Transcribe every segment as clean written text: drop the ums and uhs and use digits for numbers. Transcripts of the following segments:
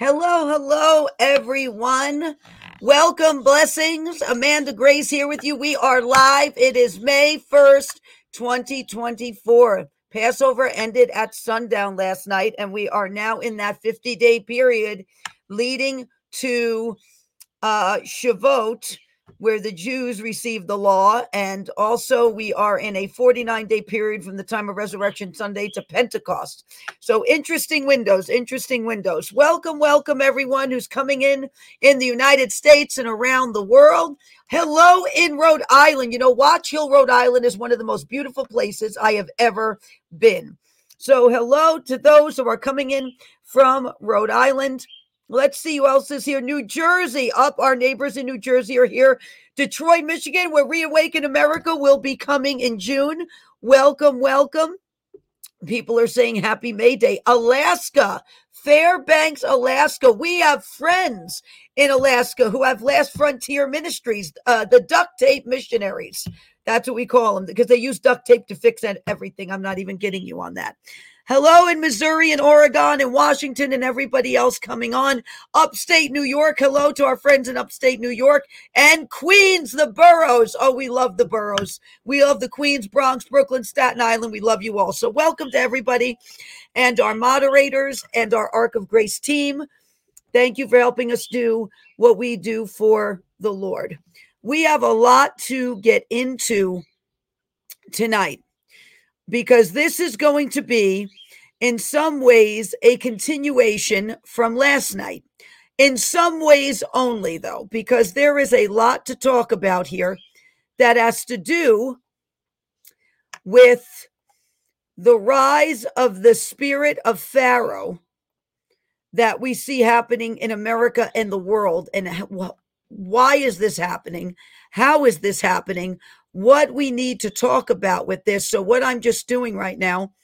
Hello, hello, everyone. Welcome, blessings. Amanda Grace here with you. We are live. It is May 1st, 2024. Passover ended at sundown last night, and we are now in that 50-day period leading to Shavuot, where the Jews received the law. And also we are in a 49-day period from the time of Resurrection Sunday to Pentecost. So interesting windows. Welcome everyone who's coming in the United States and around the world. Hello in Rhode Island. Watch Hill, Rhode Island is one of the most beautiful places I have ever been. So hello to those who are coming in from Rhode Island. Let's see who else is here. New Jersey, up. Our neighbors in New Jersey are here. Detroit, Michigan, where Reawaken America will be coming in June. Welcome. People are saying Happy May Day. Alaska, Fairbanks, Alaska. We have friends in Alaska who have Last Frontier Ministries, the duct tape missionaries. That's what we call them because they use duct tape to fix everything. I'm not even kidding you on that. Hello in Missouri and Oregon and Washington and everybody else coming on. Upstate New York. Hello to our friends in upstate New York and Queens, the boroughs. Oh, we love the boroughs. We love the Queens, Bronx, Brooklyn, Staten Island. We love you all. So welcome to everybody and our moderators and our Ark of Grace team. Thank you for helping us do what we do for the Lord. We have a lot to get into tonight, because this is going to be, in some ways, a continuation from last night. In some ways only, though, because there is a lot to talk about here that has to do with the rise of the spirit of Pharaoh that we see happening in America and the world. And why is this happening? How is this happening? What we need to talk about with this. So what I'm just doing right now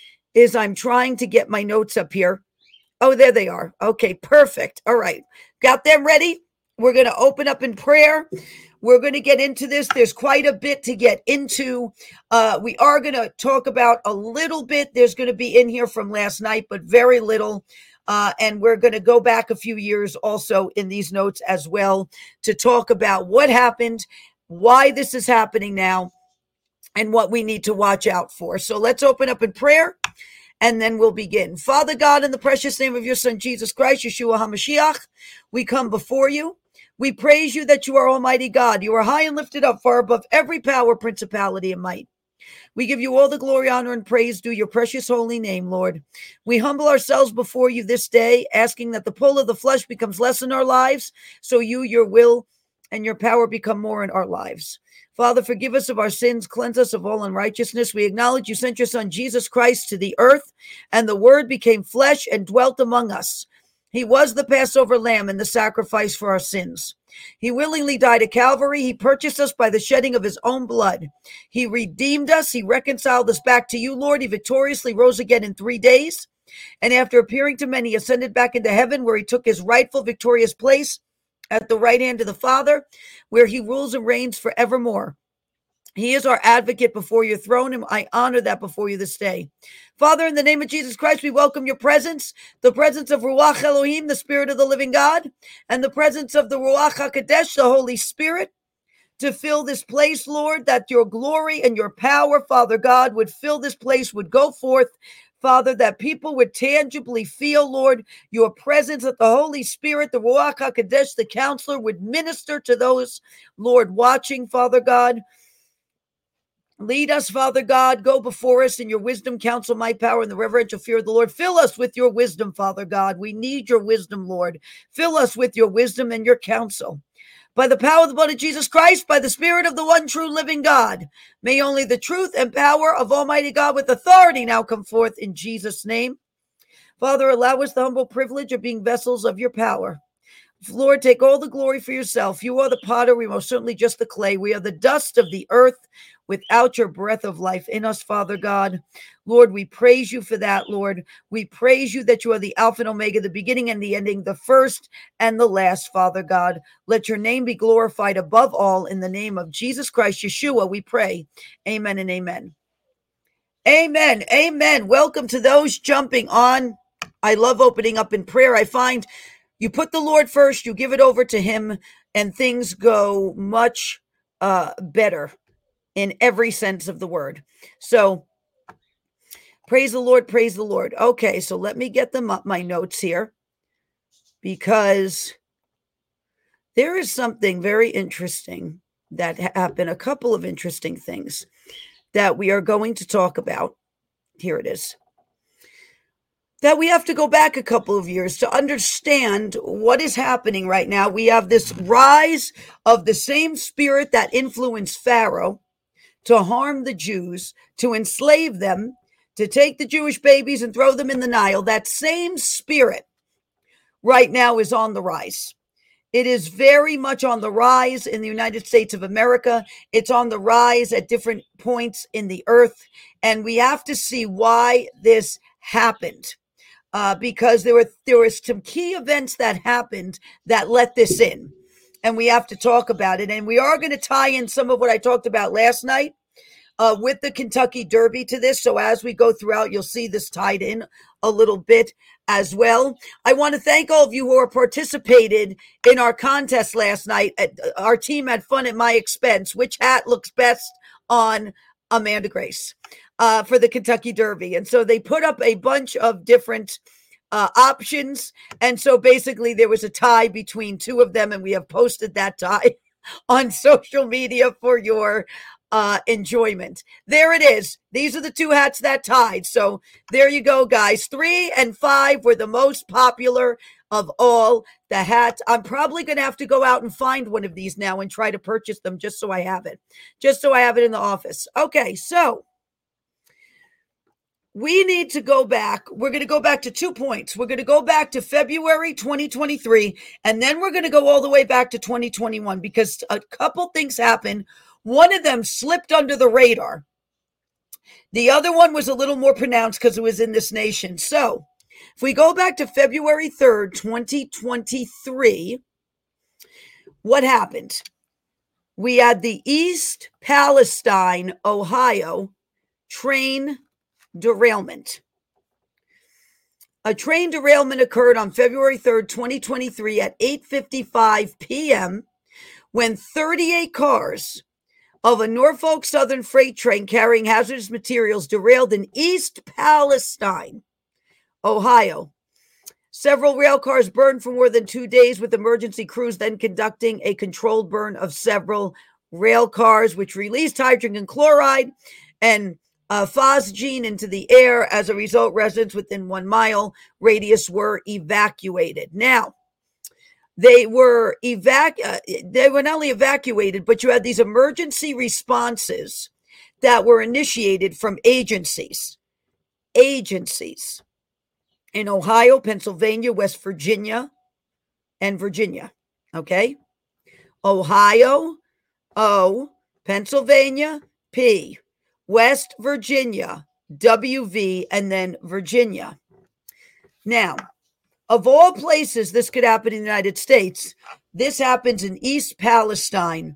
is I'm trying to get my notes up here. Oh, there they are. Okay, perfect. All right. Got them ready? We're going to open up in prayer. We're going to get into this. There's quite a bit to get into. We are going to talk about a little bit. There's going to be in here from last night, but very little. And we're going to go back a few years also in these notes as well to talk about what happened, why this is happening now, and what we need to watch out for. So let's open up in prayer, and then we'll begin. Father God, in the precious name of your Son, Jesus Christ, Yeshua HaMashiach, we come before you. We praise you that you are Almighty God. You are high and lifted up, far above every power, principality, and might. We give you all the glory, honor, and praise due your precious holy name, Lord. We humble ourselves before you this day, asking that the pull of the flesh becomes less in our lives, so you, your will, and your power become more in our lives. Father, forgive us of our sins, cleanse us of all unrighteousness. We acknowledge you sent your Son, Jesus Christ, to the earth, and the Word became flesh and dwelt among us. He was the Passover lamb and the sacrifice for our sins. He willingly died at Calvary. He purchased us by the shedding of his own blood. He redeemed us. He reconciled us back to you, Lord. He victoriously rose again in 3 days. And after appearing to many, ascended back into heaven, where he took his rightful victorious place at the right hand of the Father, where he rules and reigns forevermore. He is our advocate before your throne, and I honor that before you this day. Father, in the name of Jesus Christ, we welcome your presence, the presence of Ruach Elohim, the Spirit of the living God, and the presence of the Ruach HaKodesh, the Holy Spirit, to fill this place, Lord, that your glory and your power, Father God, would fill this place, would go forth, Father, that people would tangibly feel, Lord, your presence, that the Holy Spirit, the Ruach HaKodesh, the counselor, would minister to those, Lord, watching, Father God. Lead us, Father God. Go before us in your wisdom, counsel, might, power, and the reverential fear of the Lord. Fill us with your wisdom, Father God. We need your wisdom, Lord. Fill us with your wisdom and your counsel. By the power of the blood of Jesus Christ, by the Spirit of the one true living God, may only the truth and power of Almighty God with authority now come forth in Jesus' name. Father, allow us the humble privilege of being vessels of your power. Lord, take all the glory for yourself. You are the potter. We most certainly just the clay. We are the dust of the earth without your breath of life in us, Father God. Lord, we praise you for that, Lord. We praise you that you are the Alpha and Omega, the beginning and the ending, the first and the last, Father God. Let your name be glorified above all. In the name of Jesus Christ, Yeshua, we pray. Amen and amen. Amen. Amen. Welcome to those jumping on I love opening up in prayer. I find you put the Lord first, you give it over to him, and things go much better in every sense of the word. So praise the Lord, praise the Lord. Okay, so let me get them up, my notes here, because there is something very interesting that happened, a couple of interesting things that we are going to talk about. Here it is. That we have to go back a couple of years to understand what is happening right now. We have this rise of the same spirit that influenced Pharaoh to harm the Jews, to enslave them, to take the Jewish babies and throw them in the Nile. That same spirit right now is on the rise. It is very much on the rise in the United States of America. It's on the rise at different points in the earth. And we have to see why this happened. Because there were some key events that happened that let this in, and we have to talk about it. And we are going to tie in some of what I talked about last night with the Kentucky Derby to this. So as we go throughout, you'll see this tied in a little bit as well. I want to thank all of you who participated in our contest last night. Our team had fun at my expense. Which hat looks best on Amanda Grace? For the Kentucky Derby. And so they put up a bunch of different options. And so basically there was a tie between two of them, and we have posted that tie on social media for your enjoyment. There it is. These are the two hats that tied. So there you go, guys. 3 and 5 were the most popular of all the hats. I'm probably going to have to go out and find one of these now and try to purchase them just so I have it. Just so I have it in the office. Okay, so we need to go back. We're going to go back to 2 points. We're going to go back to February 2023, and then we're going to go all the way back to 2021 because a couple things happened. One of them slipped under the radar. The other one was a little more pronounced because it was in this nation. So if we go back to February 3rd, 2023, what happened? We had the East Palestine, Ohio train derailment. A train derailment occurred on February 3rd, 2023 at 8:55 p.m. when 38 cars of a Norfolk Southern freight train carrying hazardous materials derailed in East Palestine, Ohio. Several rail cars burned for more than 2 days, with emergency crews then conducting a controlled burn of several rail cars, which released hydrogen chloride and phosgene into the air. As a result, residents within 1 mile radius were evacuated. Now, they were not only evacuated, but you had these emergency responses that were initiated from agencies in Ohio, Pennsylvania, West Virginia, and Virginia. Okay? Ohio, O, Pennsylvania, P, West Virginia, WV, and then Virginia. Now, of all places this could happen in the United States, this happens in East Palestine,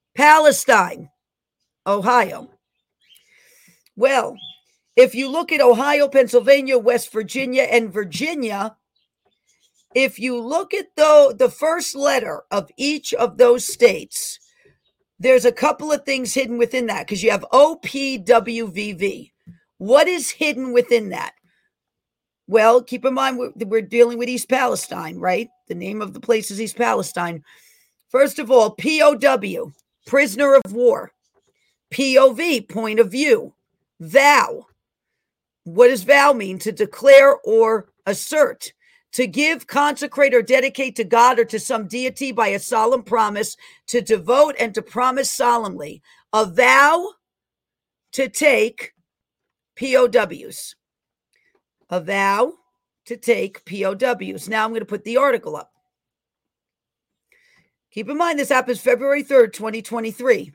Ohio. Well, if you look at Ohio, Pennsylvania, West Virginia, and Virginia, if you look at the first letter of each of those states, there's a couple of things hidden within that because you have OPWVV. What is hidden within that? Well, keep in mind we're dealing with East Palestine, right? The name of the place is East Palestine. First of all, POW, prisoner of war. POV, point of view. Vow. What does vow mean? To declare or assert. To give, consecrate, or dedicate to God or to some deity by a solemn promise, to devote and to promise solemnly. A vow to take POWs. A vow to take POWs. Now I'm going to put the article up. Keep in mind this happens February 3rd, 2023.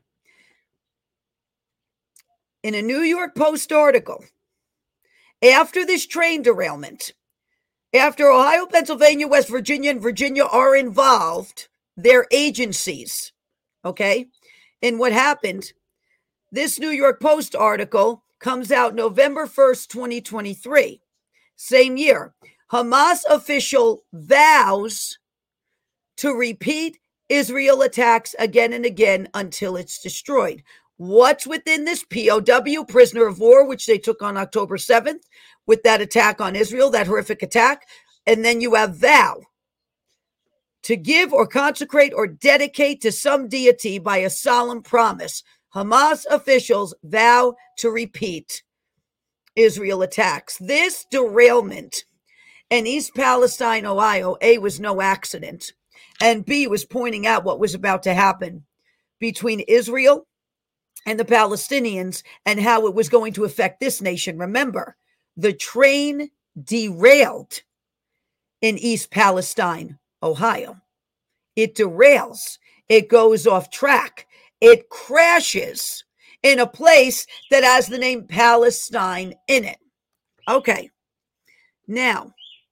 In a New York Post article, after this train derailment, after Ohio, Pennsylvania, West Virginia, and Virginia are involved, their agencies, okay, in what happened, this New York Post article comes out November 1st, 2023. Same year. Hamas official vows to repeat Israel attacks again and again until it's destroyed. What's within this POW, prisoner of war, which they took on October 7th with that attack on Israel, that horrific attack? And then you have vow to give or consecrate or dedicate to some deity by a solemn promise. Hamas officials vow to repeat Israel attacks. This derailment in East Palestine, Ohio, A, was no accident, and B, was pointing out what was about to happen between Israel and the Palestinians and how it was going to affect this nation. Remember, the train derailed in East Palestine, Ohio. It derails. It goes off track. It crashes in a place that has the name Palestine in it. Okay. Now,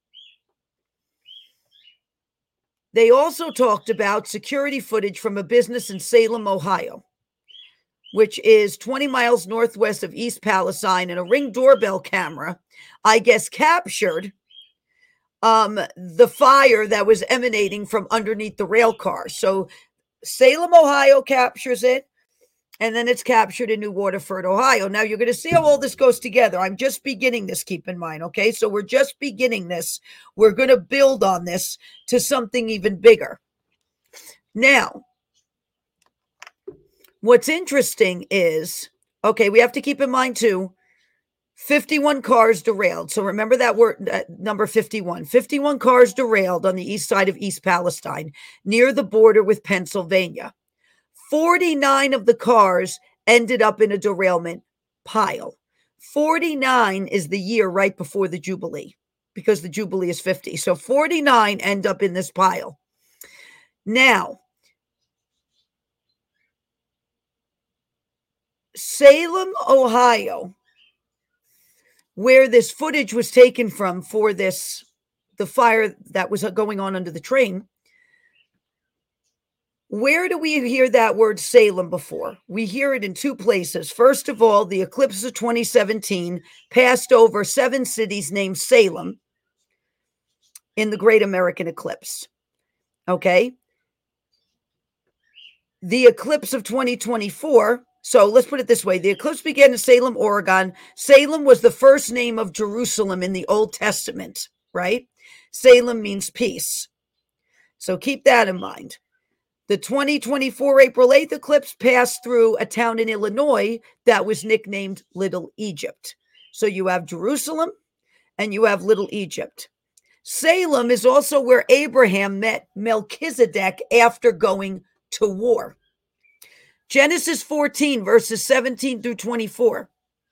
they also talked about security footage from a business in Salem, Ohio, which is 20 miles northwest of East Palestine, and a Ring doorbell camera, I guess, captured the fire that was emanating from underneath the rail car. So Salem, Ohio captures it, and then it's captured in New Waterford, Ohio. Now you're going to see how all this goes together. I'm just beginning this, keep in mind, okay? So we're just beginning this. We're going to build on this to something even bigger. Now, what's interesting is, okay, we have to keep in mind too, 51 cars derailed. So remember that word, number 51. 51 cars derailed on the east side of East Palestine, near the border with Pennsylvania. 49 of the cars ended up in a derailment pile. 49 is the year right before the Jubilee, because the Jubilee is 50. So 49 end up in this pile. Now, Salem, Ohio, where this footage was taken from for this, the fire that was going on under the train. Where do we hear that word Salem before? We hear it in two places. First of all, the eclipse of 2017 passed over 7 cities named Salem in the Great American Eclipse. Okay. The eclipse of 2024. So let's put it this way. The eclipse began in Salem, Oregon. Salem was the first name of Jerusalem in the Old Testament, right? Salem means peace. So keep that in mind. The 2024 April 8th eclipse passed through a town in Illinois that was nicknamed Little Egypt. So you have Jerusalem and you have Little Egypt. Salem is also where Abraham met Melchizedek after going to war. Genesis 14, verses 17 through 24.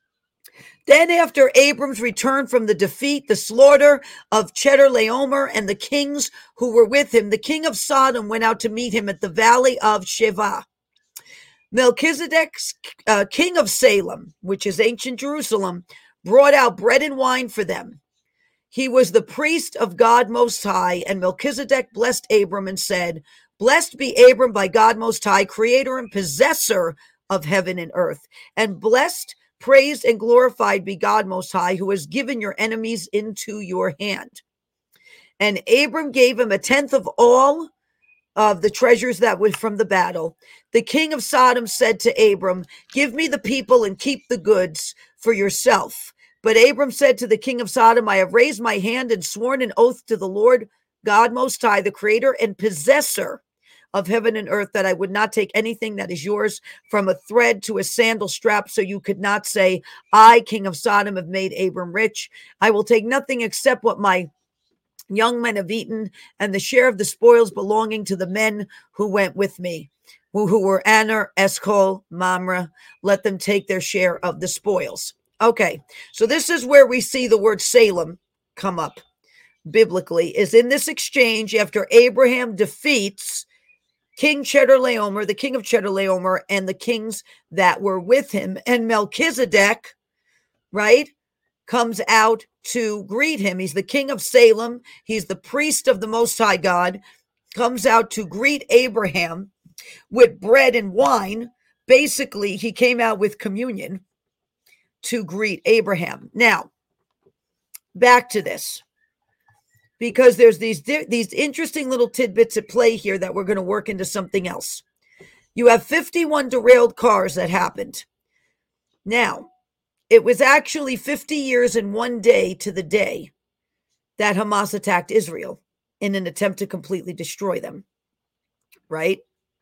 Then after Abram's return from the defeat, the slaughter of Chedorlaomer and the kings who were with him, the king of Sodom went out to meet him at the valley of Sheva. Melchizedek, king of Salem, which is ancient Jerusalem, brought out bread and wine for them. He was the priest of God Most High, and Melchizedek blessed Abram and said, "Blessed be Abram by God Most High, creator and possessor of heaven and earth, and blessed, praised, and glorified be God Most High, who has given your enemies into your hand." And Abram gave him 1/10 of all of the treasures that was from the battle. The king of Sodom said to Abram, "Give me the people and keep the goods for yourself." But Abram said to the king of Sodom, "I have raised my hand and sworn an oath to the Lord God Most High, the creator and possessor of heaven and earth, that I would not take anything that is yours, from a thread to a sandal strap, so you could not say, 'I, king of Sodom, have made Abram rich.' I will take nothing except what my young men have eaten, and the share of the spoils belonging to the men who went with me, who were Aner, Eshcol, Mamre. Let them take their share of the spoils." Okay, so this is where we see the word Salem come up biblically, is in this exchange after Abraham defeats King Chedorlaomer, the king of Chedorlaomer, and the kings that were with him. And Melchizedek, right, comes out to greet him. He's the king of Salem. He's the priest of the Most High God, comes out to greet Abraham with bread and wine. Basically, he came out with communion to greet Abraham. Now, back to this. because there's these interesting little tidbits at play here that we're going to work into something else. You have 51 derailed cars that happened. Now, it was actually 50 years and 1 day to the day that Hamas attacked Israel in an attempt to completely destroy them, right?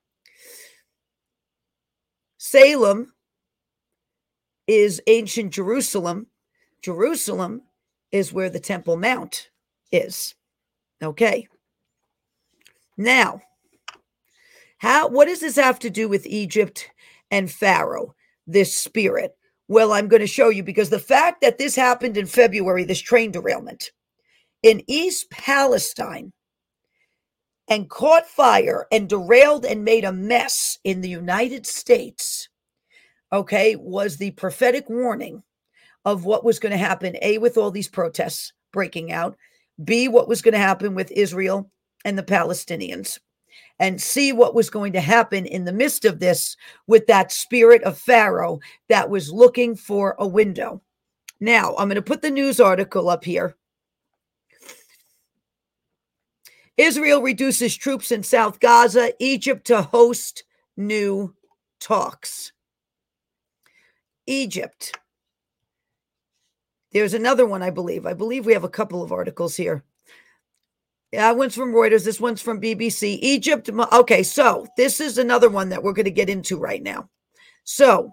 Salem is ancient Jerusalem. Jerusalem is where the Temple Mount is. Okay. Now, what does this have to do with Egypt and Pharaoh, this spirit? Well, I'm going to show you, because the fact that this happened in February, this train derailment in East Palestine, and caught fire and derailed and made a mess in the United States, okay, was the prophetic warning of what was going to happen, A, with all these protests breaking out, B, what was going to happen with Israel and the Palestinians, and C, what was going to happen in the midst of this with that spirit of Pharaoh that was looking for a window. Now, I'm going to put the news article up here. Israel reduces troops in South Gaza, Egypt to host new talks. Egypt. There's another one, I believe. I believe we have a couple of articles here. That one's from Reuters. This one's from BBC. Egypt. Okay, so this is another one that we're going to get into right now. So,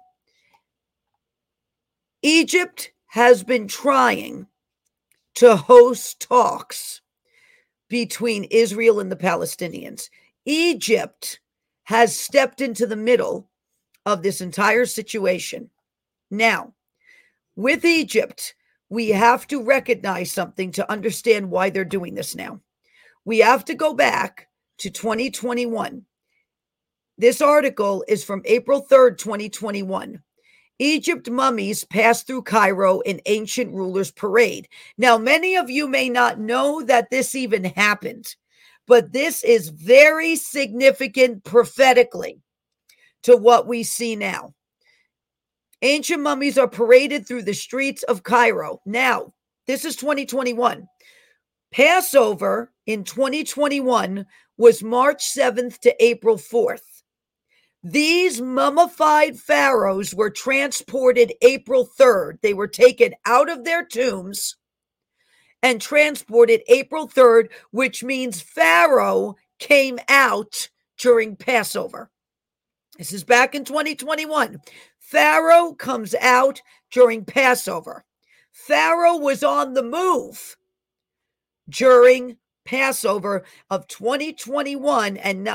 Egypt has been trying to host talks between Israel and the Palestinians. Egypt has stepped into the middle of this entire situation. Now, with Egypt, we have to recognize something to understand why they're doing this now. We have to go back to 2021. This article is from April 3rd, 2021. Egypt mummies pass through Cairo in ancient rulers' parade. Now, many of you may not know that this even happened, but this is very significant prophetically to what we see now. Ancient mummies are paraded through the streets of Cairo. Now, this is 2021. Passover in 2021 was March 7th to April 4th. These mummified pharaohs were transported April 3rd. They were taken out of their tombs and transported April 3rd, which means Pharaoh came out during Passover. This is back in 2021. Pharaoh comes out during Passover. Pharaoh was on the move during Passover of 2021, and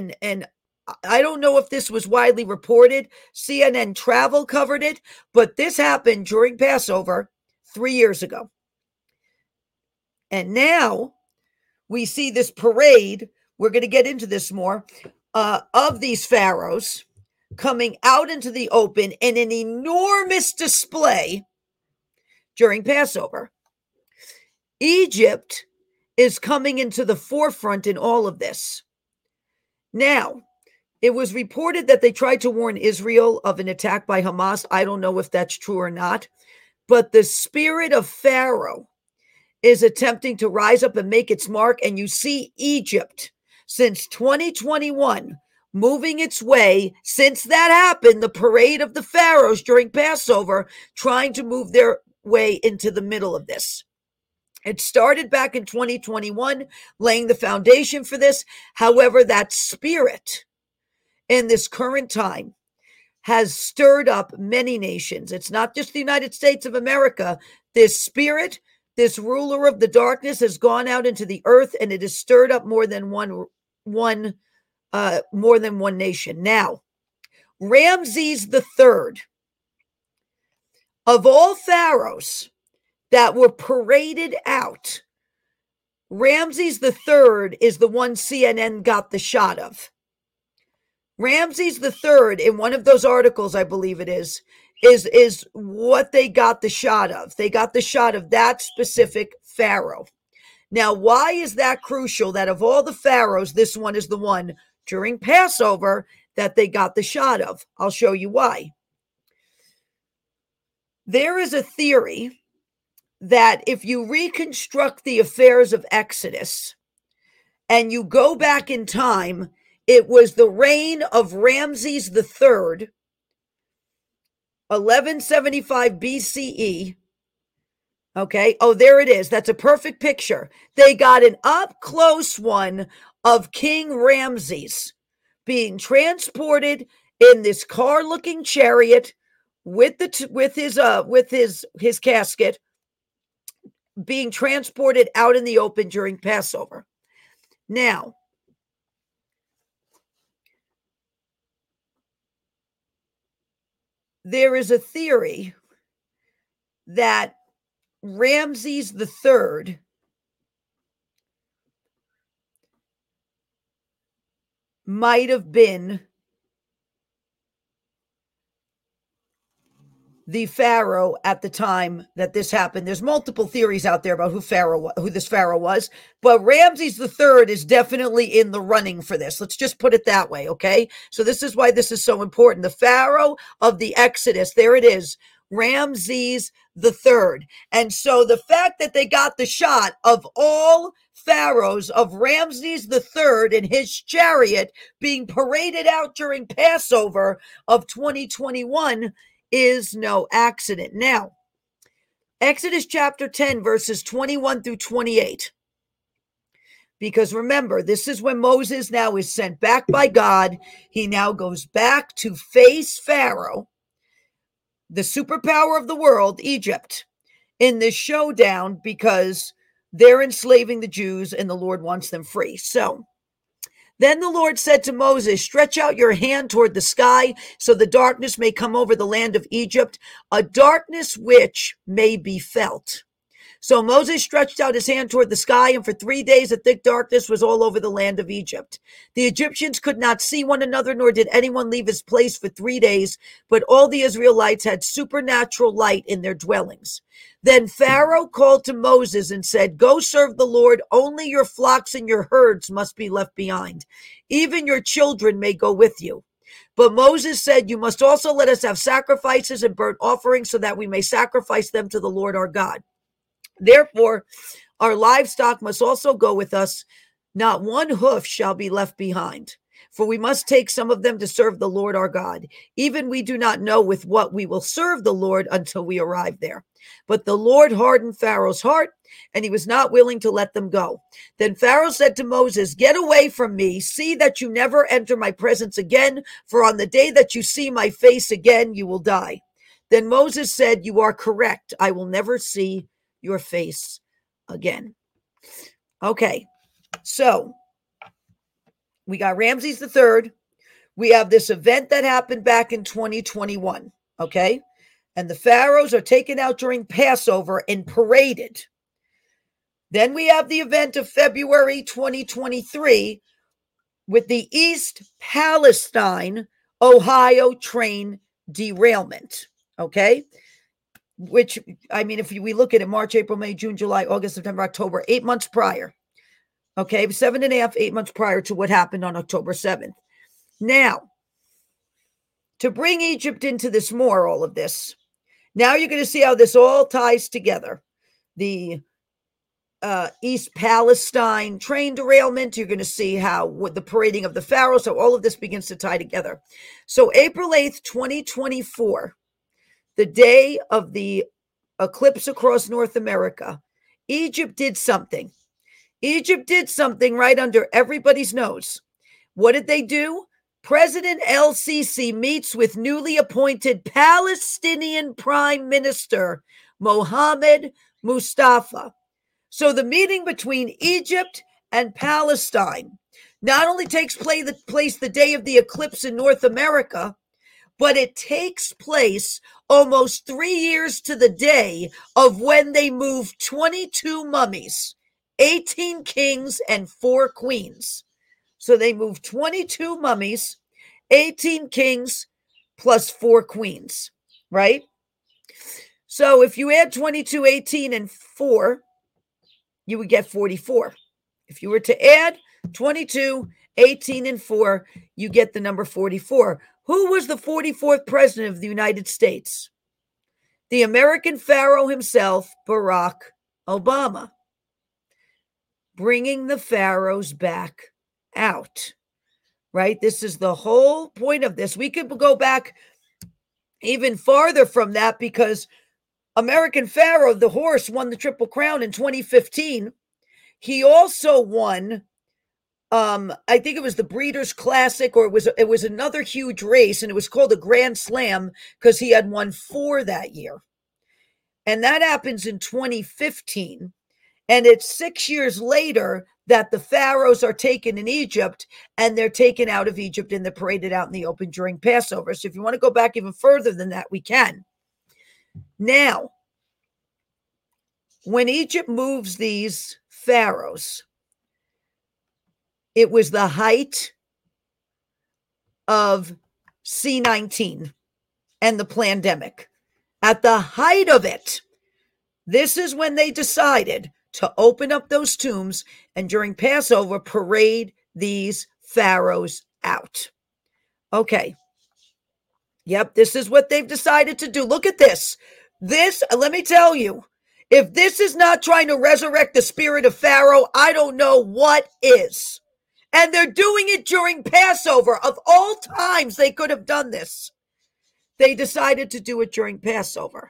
I don't know if this was widely reported. CNN Travel covered it, but this happened during Passover 3 years ago. And now we see this parade. We're going to get into this more, of these pharaohs coming out into the open in an enormous display during Passover. Egypt is coming into the forefront in all of this. Now, it was reported that they tried to warn Israel of an attack by Hamas. I don't know if that's true or not, but the spirit of Pharaoh is attempting to rise up and make its mark. And you see Egypt since 2021 moving its way, since that happened, the parade of the pharaohs during Passover, trying to move their way into the middle of this. It started back in 2021, laying the foundation for this. However, that spirit in this current time has stirred up many nations. It's not just the United States of America. This spirit, this ruler of the darkness, has gone out into the earth, and it has stirred up more than one nation. Now, Ramses III, of all pharaohs that were paraded out, Ramses III is the one CNN got the shot of. Ramses III, in one of those articles, I believe it is what they got the shot of. They got the shot of that specific pharaoh. Now, why is that crucial that of all the pharaohs, this one is the one during Passover that they got the shot of? I'll show you why. There is a theory that if you reconstruct the affairs of Exodus and you go back in time, it was the reign of Ramses III, 1175 BCE. Okay. Oh, there it is. That's a perfect picture. They got an up close one of King Ramses being transported in this car-looking chariot with his casket, being transported out in the open during Passover. Now, there is a theory that Ramses III might have been the pharaoh at the time that this happened. There's multiple theories out there about who this pharaoh was, but Ramses III is definitely in the running for this. Let's just put it that way, okay? So this is why this is so important. The pharaoh of the Exodus, there it is, Ramses III. And so the fact that they got the shot of all pharaohs of Ramses III in his chariot being paraded out during Passover of 2021 is no accident. Now, Exodus chapter 10, verses 21 through 28. Because remember, this is when Moses now is sent back by God. He now goes back to face Pharaoh, the superpower of the world, Egypt, in this showdown because they're enslaving the Jews and the Lord wants them free. So, then the Lord said to Moses, stretch out your hand toward the sky so the darkness may come over the land of Egypt, a darkness which may be felt. So Moses stretched out his hand toward the sky, and for 3 days a thick darkness was all over the land of Egypt. The Egyptians could not see one another, nor did anyone leave his place for 3 days, but all the Israelites had supernatural light in their dwellings. Then Pharaoh called to Moses and said, go serve the Lord, only your flocks and your herds must be left behind. Even your children may go with you. But Moses said, you must also let us have sacrifices and burnt offerings so that we may sacrifice them to the Lord our God. Therefore, our livestock must also go with us. Not one hoof shall be left behind, for we must take some of them to serve the Lord our God. Even we do not know with what we will serve the Lord until we arrive there. But the Lord hardened Pharaoh's heart, and he was not willing to let them go. Then Pharaoh said to Moses, get away from me. See that you never enter my presence again, for on the day that you see my face again, you will die. Then Moses said, you are correct. I will never see your face again. Okay, so we got Ramses III. We have this event that happened back in 2021, okay? And the pharaohs are taken out during Passover and paraded. Then we have the event of February 2023 with the East Palestine, Ohio train derailment, okay? Which, I mean, if we look at it, March, April, May, June, July, August, September, October, 8 months prior. Okay, 7.5, 8 months prior to what happened on October 7th. Now, to bring Egypt into this more, all of this, now you're going to see how this all ties together. The East Palestine train derailment, you're going to see how with the parading of the pharaoh, so all of this begins to tie together. So April 8th, 2024, the day of the eclipse across North America, Egypt did something. Egypt did something right under everybody's nose. What did they do? President El-Sisi meets with newly appointed Palestinian Prime Minister Mohammed Mustafa. So the meeting between Egypt and Palestine not only takes place the day of the eclipse in North America, but it takes place almost 3 years to the day of when they moved 22 mummies, 18 kings, and 4 queens. So they moved 22 mummies, 18 kings, plus 4 queens, right? So if you add 22, 18, and 4, you would get 44. If you were to add 22, 18, and 4, you get the number 44. Who was the 44th president of the United States? the American Pharaoh himself, Barack Obama, bringing the pharaohs back out, right? This is the whole point of this. We could go back even farther from that because American Pharaoh, the horse, won the Triple Crown in 2015. He also won, I think it was the Breeders' Classic, or it was another huge race, and it was called a Grand Slam because he had won 4 that year. And that happens in 2015. And it's 6 years later that the pharaohs are taken in Egypt, and they're taken out of Egypt and they're paraded out in the open during Passover. So if you want to go back even further than that, we can. Now, when Egypt moves these pharaohs, it was the height of C-19 and the pandemic. At the height of it, this is when they decided to open up those tombs and during Passover parade these pharaohs out. Okay. Yep, this is what they've decided to do. Look at this. This, let me tell you, if this is not trying to resurrect the spirit of Pharaoh, I don't know what is. And they're doing it during Passover. Of all times they could have done this, they decided to do it during Passover.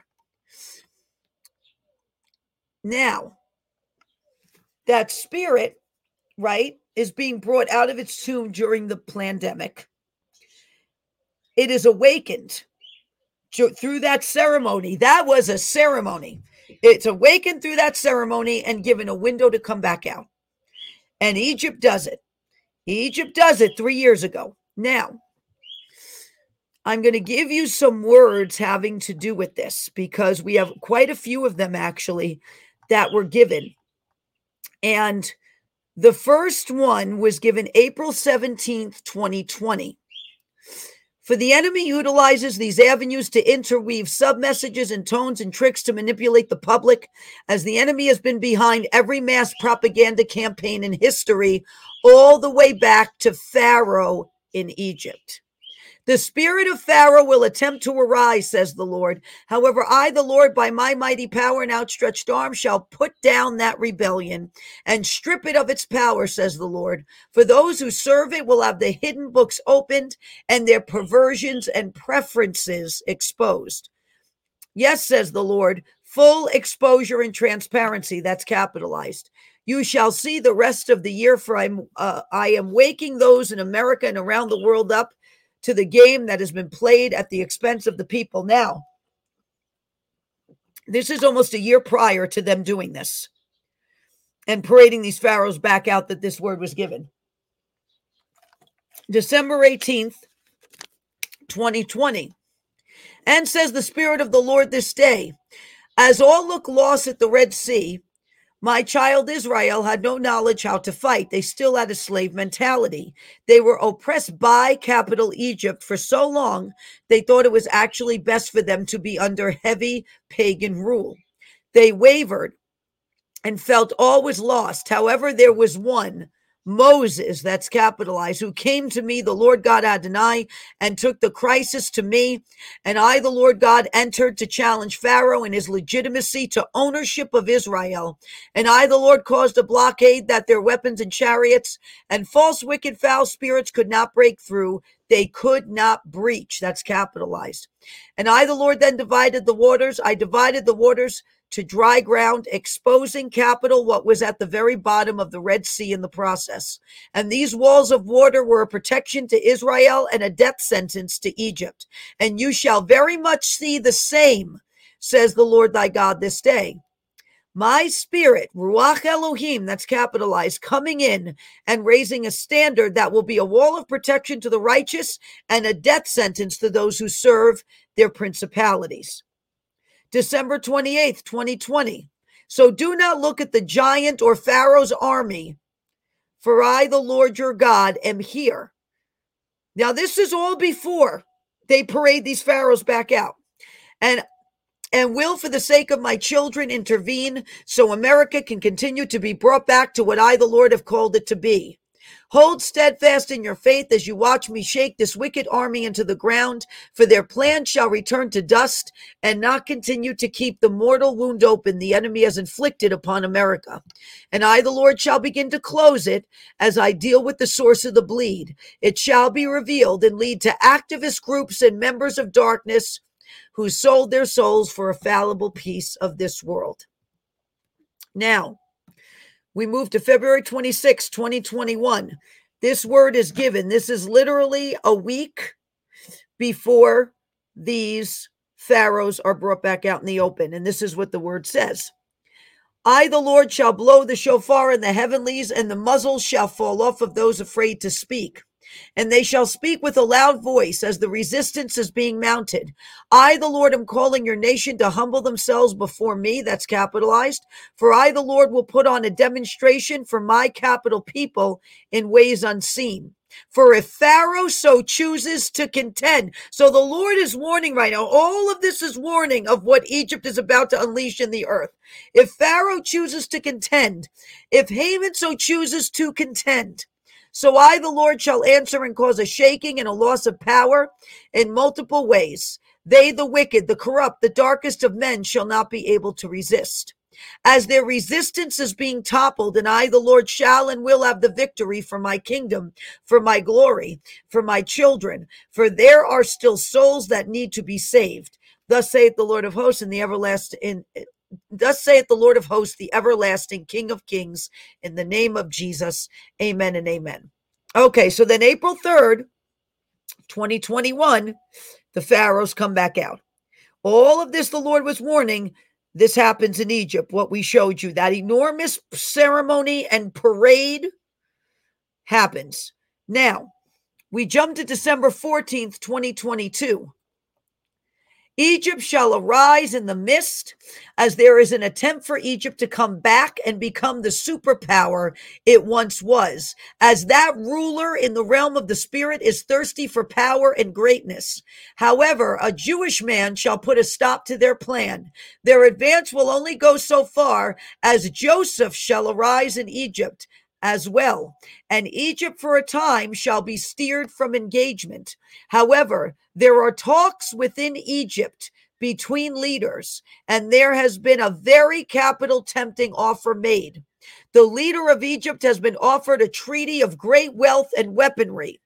Now, that spirit, right, is being brought out of its tomb during the pandemic. It is awakened through that ceremony. That was a ceremony. It's awakened through that ceremony and given a window to come back out. And Egypt does it. Egypt does it 3 years ago. Now, I'm going to give you some words having to do with this because we have quite a few of them actually that were given. And the first one was given April 17th, 2020. For the enemy utilizes these avenues to interweave sub-messages and tones and tricks to manipulate the public, as the enemy has been behind every mass propaganda campaign in history, all the way back to Pharaoh in Egypt. The spirit of Pharaoh will attempt to arise, says the Lord. However, I, the Lord, by my mighty power and outstretched arm, shall put down that rebellion and strip it of its power, says the Lord. For those who serve it will have the hidden books opened and their perversions and preferences exposed. Yes, says the Lord, full exposure and transparency, that's capitalized. You shall see the rest of the year, for I am waking those in America and around the world up to the game that has been played at the expense of the people. Now, this is almost a year prior to them doing this and parading these pharaohs back out that this word was given. December 18th, 2020. And says the Spirit of the Lord this day, as all look lost at the Red Sea, my child Israel had no knowledge how to fight. They still had a slave mentality. They were oppressed by capital Egypt for so long, they thought it was actually best for them to be under heavy pagan rule. They wavered and felt all was lost. However, there was one, Moses, that's capitalized, who came to me, the Lord God Adonai, and took the crisis to me. And I, the Lord God, entered to challenge Pharaoh and his legitimacy to ownership of Israel. And I, the Lord, caused a blockade that their weapons and chariots and false, wicked, foul spirits could not break through. They could not breach. That's capitalized. And I, the Lord, then divided the waters. I divided the waters to dry ground, exposing capital what was at the very bottom of the Red Sea in the process. And these walls of water were a protection to Israel and a death sentence to Egypt. And you shall very much see the same, says the Lord thy God this day. My spirit, Ruach Elohim, that's capitalized, coming in and raising a standard that will be a wall of protection to the righteous and a death sentence to those who serve their principalities. December 28th, 2020. So do not look at the giant or Pharaoh's army, for I, the Lord your God, am here. Now, this is all before they parade these pharaohs back out. And will, for the sake of my children, intervene so America can continue to be brought back to what I, the Lord, have called it to be. Hold steadfast in your faith as you watch me shake this wicked army into the ground, for their plan shall return to dust and not continue to keep the mortal wound open the enemy has inflicted upon America. And I, the Lord, shall begin to close it as I deal with the source of the bleed. It shall be revealed and lead to activist groups and members of darkness who sold their souls for a fallible piece of this world. Now, we move to February 26, 2021. This word is given. This is literally a week before these pharaohs are brought back out in the open. And this is what the word says. I, the Lord, shall blow the shofar in the heavenlies, and the muzzles shall fall off of those afraid to speak. And they shall speak with a loud voice as the resistance is being mounted. I, the Lord, am calling your nation to humble themselves before me. That's capitalized. For I, the Lord, will put on a demonstration for my capital people in ways unseen. For if Pharaoh so chooses to contend. So the Lord is warning right now. All of this is warning of what Egypt is about to unleash in the earth. If Pharaoh chooses to contend, if Haman so chooses to contend, so I, the Lord, shall answer and cause a shaking and a loss of power in multiple ways. They, the wicked, the corrupt, the darkest of men, shall not be able to resist. As their resistance is being toppled, and I, the Lord, shall and will have the victory for my kingdom, for my glory, for my children, for there are still souls that need to be saved. Thus saith the Lord of hosts and the everlasting. Thus saith the Lord of hosts, the everlasting King of kings, in the name of Jesus. Amen and amen. Okay, so then April 3rd, 2021, the pharaohs come back out. All of this, the Lord was warning, this happens in Egypt, what we showed you. That enormous ceremony and parade happens. Now, we jump to December 14th, 2022. Egypt shall arise in the mist, as there is an attempt for Egypt to come back and become the superpower it once was, as that ruler in the realm of the spirit is thirsty for power and greatness. However, a Jewish man shall put a stop to their plan. Their advance will only go so far as Joseph shall arise in Egypt as well, and Egypt for a time shall be steered from engagement. However, there are talks within Egypt between leaders, and there has been a very capital tempting offer made. The leader of Egypt has been offered a treaty of great wealth and weaponry.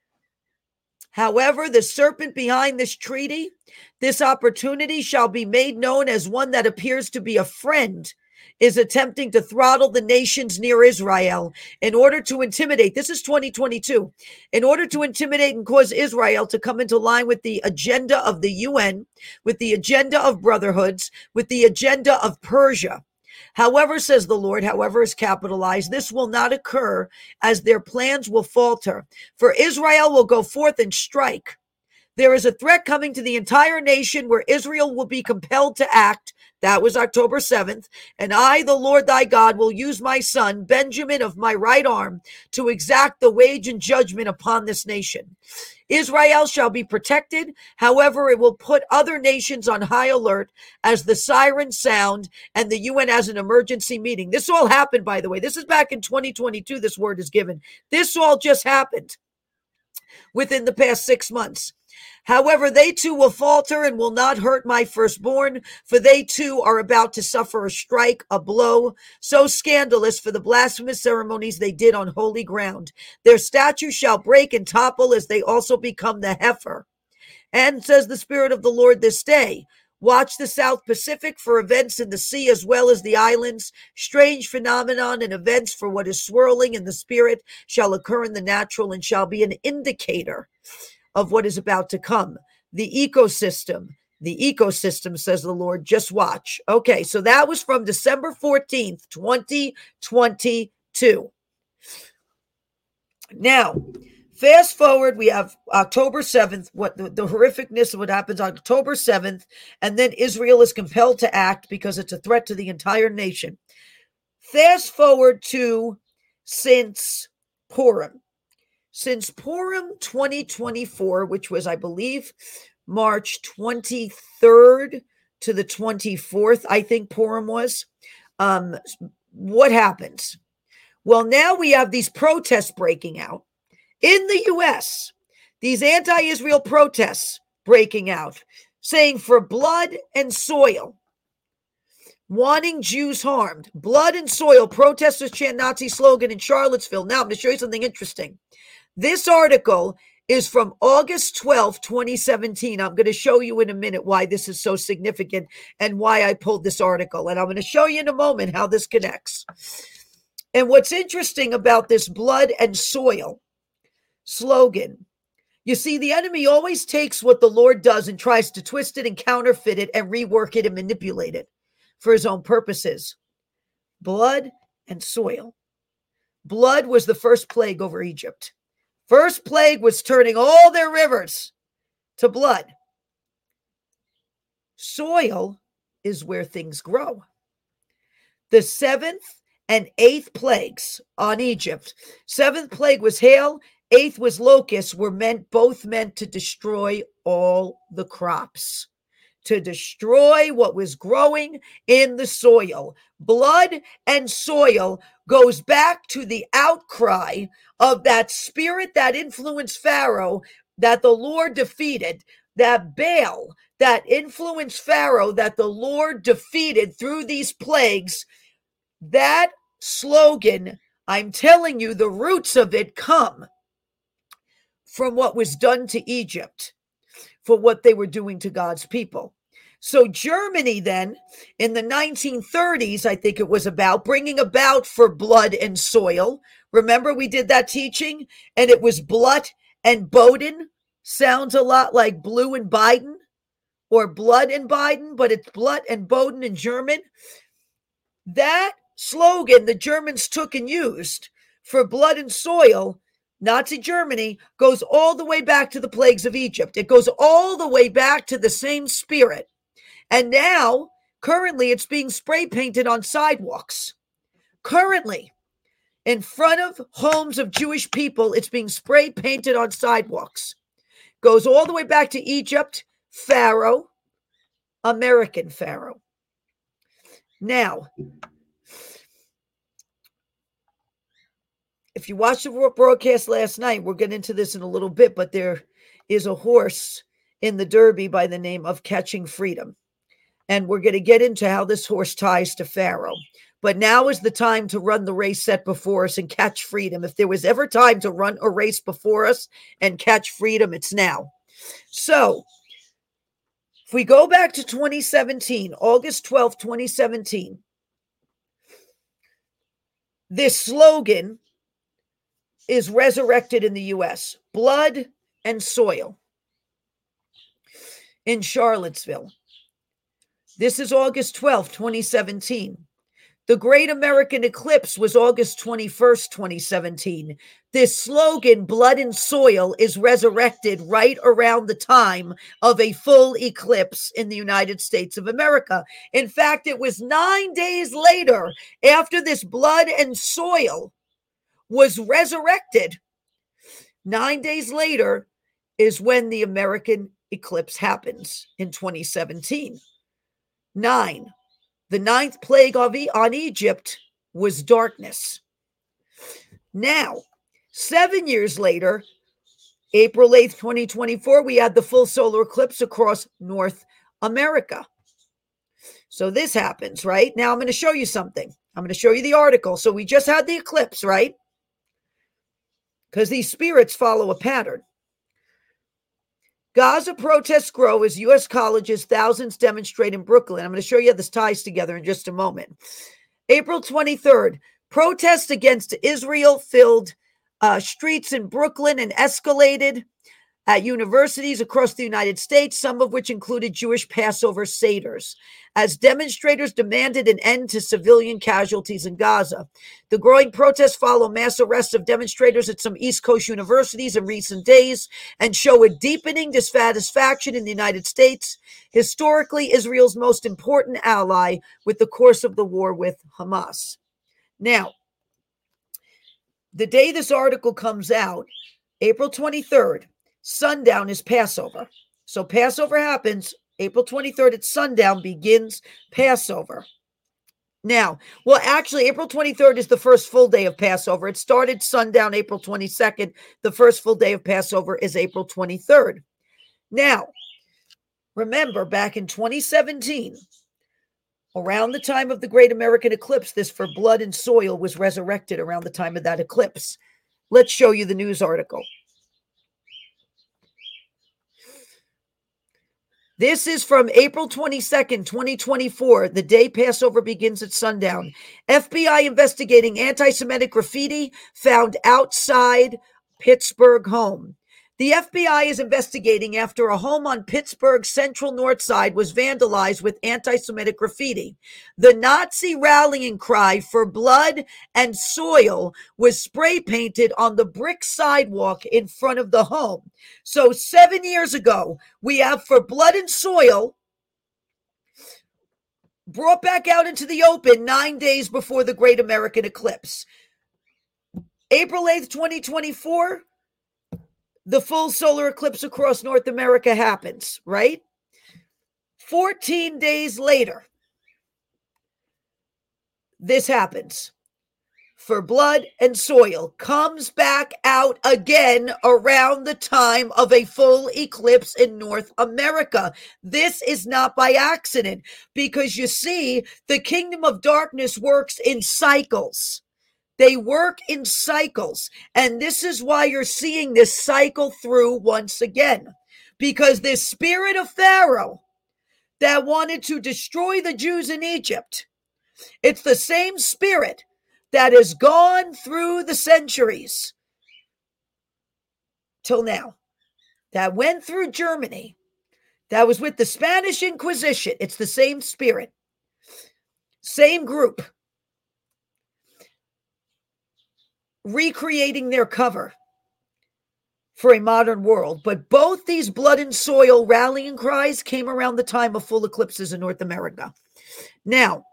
However, the serpent behind this treaty, this opportunity shall be made known as one that appears to be a friend, is attempting to throttle the nations near Israel in order to intimidate. This is 2022. In order to intimidate and cause Israel to come into line with the agenda of the UN, with the agenda of brotherhoods, with the agenda of Persia. However, says the Lord, however is capitalized, this will not occur, as their plans will falter. For Israel will go forth and strike. There is a threat coming to the entire nation where Israel will be compelled to act. That was October 7th. And I, the Lord thy God, will use my son, Benjamin of my right arm, to exact the wage and judgment upon this nation. Israel shall be protected. However, it will put other nations on high alert as the sirens sound and the UN has an emergency meeting. This all happened, by the way. This is back in 2022. This word is given. This all just happened within the past 6 months. However, they too will falter and will not hurt my firstborn, for they too are about to suffer a strike, a blow, so scandalous for the blasphemous ceremonies they did on holy ground. Their statues shall break and topple as they also become the heifer. And says the Spirit of the Lord this day, watch the South Pacific for events in the sea as well as the islands. Strange phenomenon and events for what is swirling in the spirit shall occur in the natural and shall be an indicator of what is about to come. The ecosystem, says the Lord, just watch. Okay, so that was from December 14th, 2022. Now, fast forward, we have October 7th, what the horrificness of what happens on October 7th, and then Israel is compelled to act because it's a threat to the entire nation. Fast forward to since Purim. Since Purim 2024, which was, I believe, March 23rd to the 24th, I think Purim was, what happens? Well, now we have these protests breaking out in the U.S., these anti-Israel protests breaking out, saying for blood and soil, wanting Jews harmed. Blood and soil, protesters chant Nazi slogan in Charlottesville. Now, I'm going to show you something interesting. This article is from August 12, 2017. I'm going to show you in a minute why this is so significant and why I pulled this article. And I'm going to show you in a moment how this connects. And what's interesting about this blood and soil slogan, you see, the enemy always takes what the Lord does and tries to twist it and counterfeit it and rework it and manipulate it for his own purposes. Blood and soil. Blood was the first plague over Egypt. First plague was turning all their rivers to blood. Soil is where things grow. The 7th and 8th plagues on Egypt. 7th plague was hail. 8th was locusts, both meant to destroy all the crops, to destroy what was growing in the soil. Blood and soil goes back to the outcry of that spirit that influenced Pharaoh, that the Lord defeated, that Baal, that influenced Pharaoh, that the Lord defeated through these plagues. That slogan, I'm telling you, the roots of it come from what was done to Egypt, for what they were doing to God's people. So Germany then, in the 1930s, I think it was about, bringing about for blood and soil. Remember we did that teaching? And it was Blut and Boden. Sounds a lot like Blue and Biden, or Blood and Biden, but it's Blut and Boden in German. That slogan the Germans took and used for blood and soil, Nazi Germany, goes all the way back to the plagues of Egypt. It goes all the way back to the same spirit. And now, currently, it's being spray painted on sidewalks. Currently, in front of homes of Jewish people, it's being spray painted on sidewalks. Goes all the way back to Egypt, Pharaoh, American Pharaoh. Now, if you watched the broadcast last night, we'll get into this in a little bit, but there is a horse in the Derby by the name of Catching Freedom. And we're going to get into how this horse ties to Pharaoh. But now is the time to run the race set before us and catch freedom. If there was ever time to run a race before us and catch freedom, it's now. So, if we go back to 2017, August 12, 2017, this slogan is resurrected in the U.S. Blood and soil in Charlottesville. This is August 12, 2017. The Great American Eclipse was August 21st, 2017. This slogan, blood and soil, is resurrected right around the time of a full eclipse in the United States of America. In fact, it was 9 days later, after this blood and soil was resurrected, 9 days later is when the American eclipse happens in 2017. 9. The 9th plague on Egypt was darkness. Now, 7 years later, April 8th, 2024, we had the full solar eclipse across North America. So this happens, right? Now I'm going to show you something. I'm going to show you the article. So we just had the eclipse, right? Because these spirits follow a pattern. Gaza protests grow as U.S. colleges, thousands demonstrate in Brooklyn. I'm going to show you how this ties together in just a moment. April 23rd, protests against Israel filled streets in Brooklyn and escalated at universities across the United States, some of which included Jewish Passover Seders, as demonstrators demanded an end to civilian casualties in Gaza. The growing protests follow mass arrests of demonstrators at some East Coast universities in recent days and show a deepening dissatisfaction in the United States, historically Israel's most important ally, with the course of the war with Hamas. Now, the day this article comes out, April 23rd, sundown is Passover. So Passover happens April 23rd at sundown, begins Passover. Now, well, actually, April 23rd is the first full day of Passover. It started sundown April 22nd. The first full day of Passover is April 23rd. Now, remember, back in 2017, around the time of the Great American Eclipse, this For Blood and Soil was resurrected around the time of that eclipse. Let's show you the news article. This is from April 22nd, 2024, the day Passover begins at sundown. FBI investigating anti-Semitic graffiti found outside Pittsburgh home. The FBI is investigating after a home on Pittsburgh's central north side was vandalized with anti-Semitic graffiti. The Nazi rallying cry for blood and soil was spray painted on the brick sidewalk in front of the home. So 7 years ago, we have For Blood and Soil brought back out into the open 9 days before the Great American Eclipse. April 8th, 2024, the full solar eclipse across North America happens, right? 14 days later, this happens. For Blood and Soil comes back out again around the time of a full eclipse in North America. This is not by accident, because you see, the kingdom of darkness works in cycles. They work in cycles. And this is why you're seeing this cycle through once again. Because this spirit of Pharaoh that wanted to destroy the Jews in Egypt, it's the same spirit that has gone through the centuries till now, that went through Germany, that was with the Spanish Inquisition. It's the same spirit, same group, recreating their cover for a modern world. But both these blood and soil rallying cries came around the time of full eclipses in North America. Now,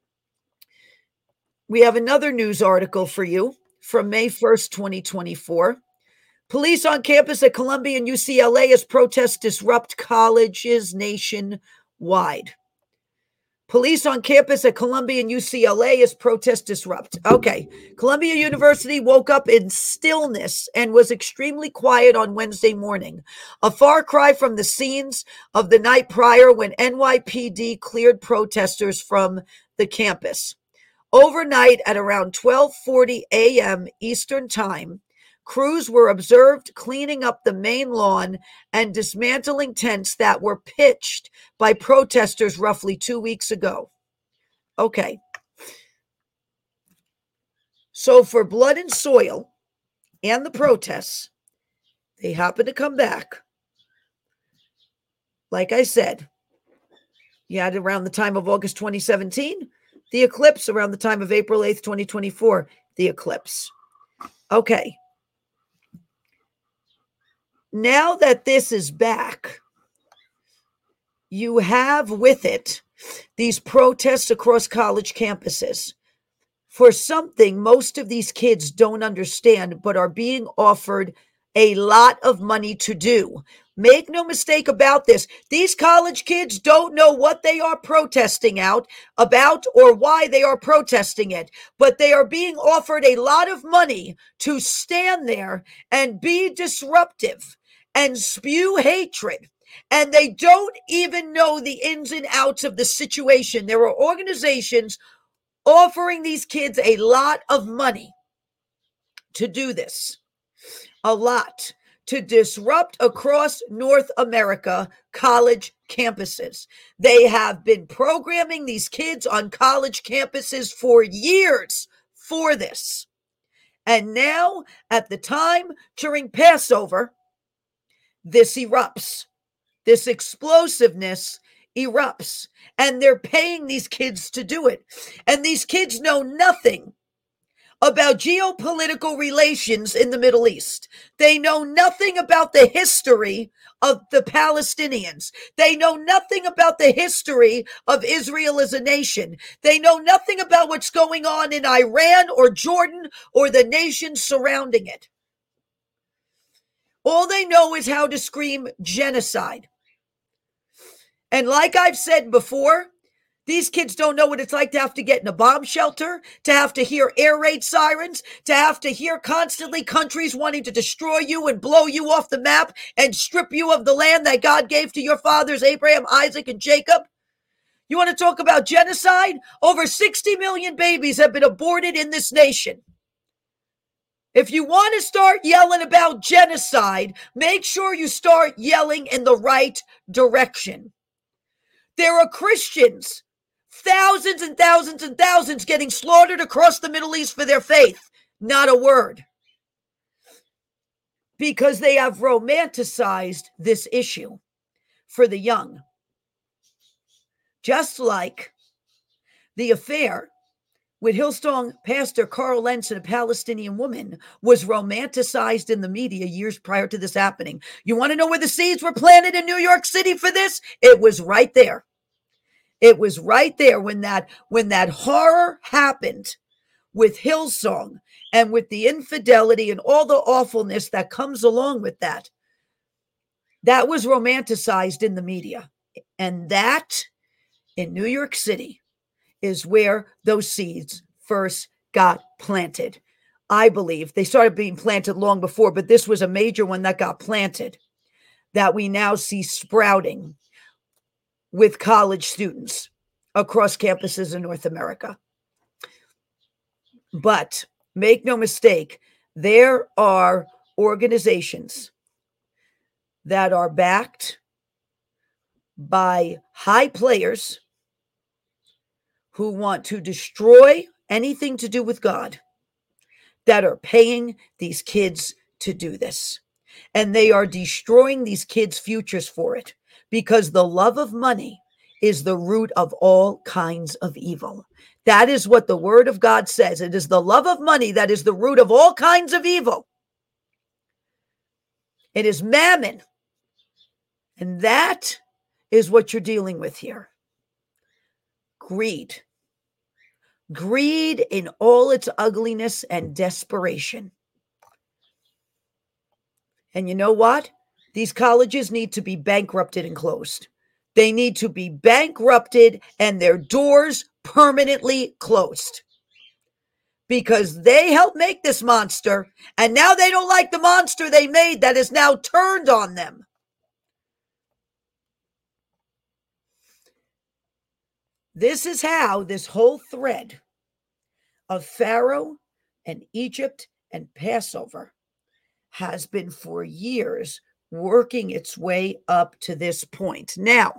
we have another news article for you from May 1st, 2024. Police on campus at Columbia and UCLA as protests disrupt colleges nationwide. Police on campus at Columbia and UCLA as protests disrupt. Okay, Columbia University woke up in stillness and was extremely quiet on Wednesday morning. A far cry from the scenes of the night prior when NYPD cleared protesters from the campus. Overnight at around 12:40 a.m. Eastern Time, crews were observed cleaning up the main lawn and dismantling tents that were pitched by protesters roughly 2 weeks ago. Okay. So For Blood and Soil and the protests, they happen to come back. Like I said, you had around the time of August 2017, the eclipse around the time of April 8th, 2024, the eclipse. Okay. Now that this is back, you have with it these protests across college campuses for something most of these kids don't understand, but are being offered a lot of money to do. Make no mistake about this. These college kids don't know what they are protesting about or why they are protesting it, but they are being offered a lot of money to stand there and be disruptive and spew hatred. And they don't even know the ins and outs of the situation. There are organizations offering these kids a lot of money to do this. A lot. To disrupt across North America college campuses. They have been programming these kids on college campuses for years for this. And now, at the time during Passover, this erupts. This explosiveness erupts. And they're paying these kids to do it. And these kids know nothing about geopolitical relations in the Middle East. They know nothing about the history of the Palestinians. They know nothing about the history of Israel as a nation. They know nothing about what's going on in Iran or Jordan or the nations surrounding it. All they know is how to scream genocide. And like I've said before, These kids don't know what it's like to have to get in a bomb shelter, to have to hear air raid sirens, to have to hear constantly countries wanting to destroy you and blow you off the map and strip you of the land that God gave to your fathers, Abraham, Isaac, and Jacob. You want to talk about genocide? Over 60 million babies have been aborted in this nation. If you want to start yelling about genocide, make sure you start yelling in the right direction. There are Christians, thousands and thousands and thousands, getting slaughtered across the Middle East for their faith. Not a word. Because they have romanticized this issue for the young. Just like the affair with Hillsong pastor Carl Lentz and a Palestinian woman was romanticized in the media years prior to this happening. You want to know where the seeds were planted in New York City for this? It was right there. It was right there when that horror happened with Hillsong and with the infidelity and all the awfulness that comes along with that. That was romanticized in the media. And that in New York City is where those seeds first got planted. I believe they started being planted long before, but this was a major one that got planted that we now see sprouting with college students across campuses in North America. But make no mistake, there are organizations that are backed by high players who want to destroy anything to do with God, that are paying these kids to do this. And they are destroying these kids' futures for it, because the love of money is the root of all kinds of evil. That is what the word of God says. It is the love of money that is the root of all kinds of evil. It is mammon. And that is what you're dealing with here. Greed. Greed in all its ugliness and desperation. And you know what? These colleges need to be bankrupted and closed. They need to be bankrupted and their doors permanently closed. Because they helped make this monster, and now they don't like the monster they made that is now turned on them. This is how this whole thread of Pharaoh and Egypt and Passover has been for years working its way up to this point. Now,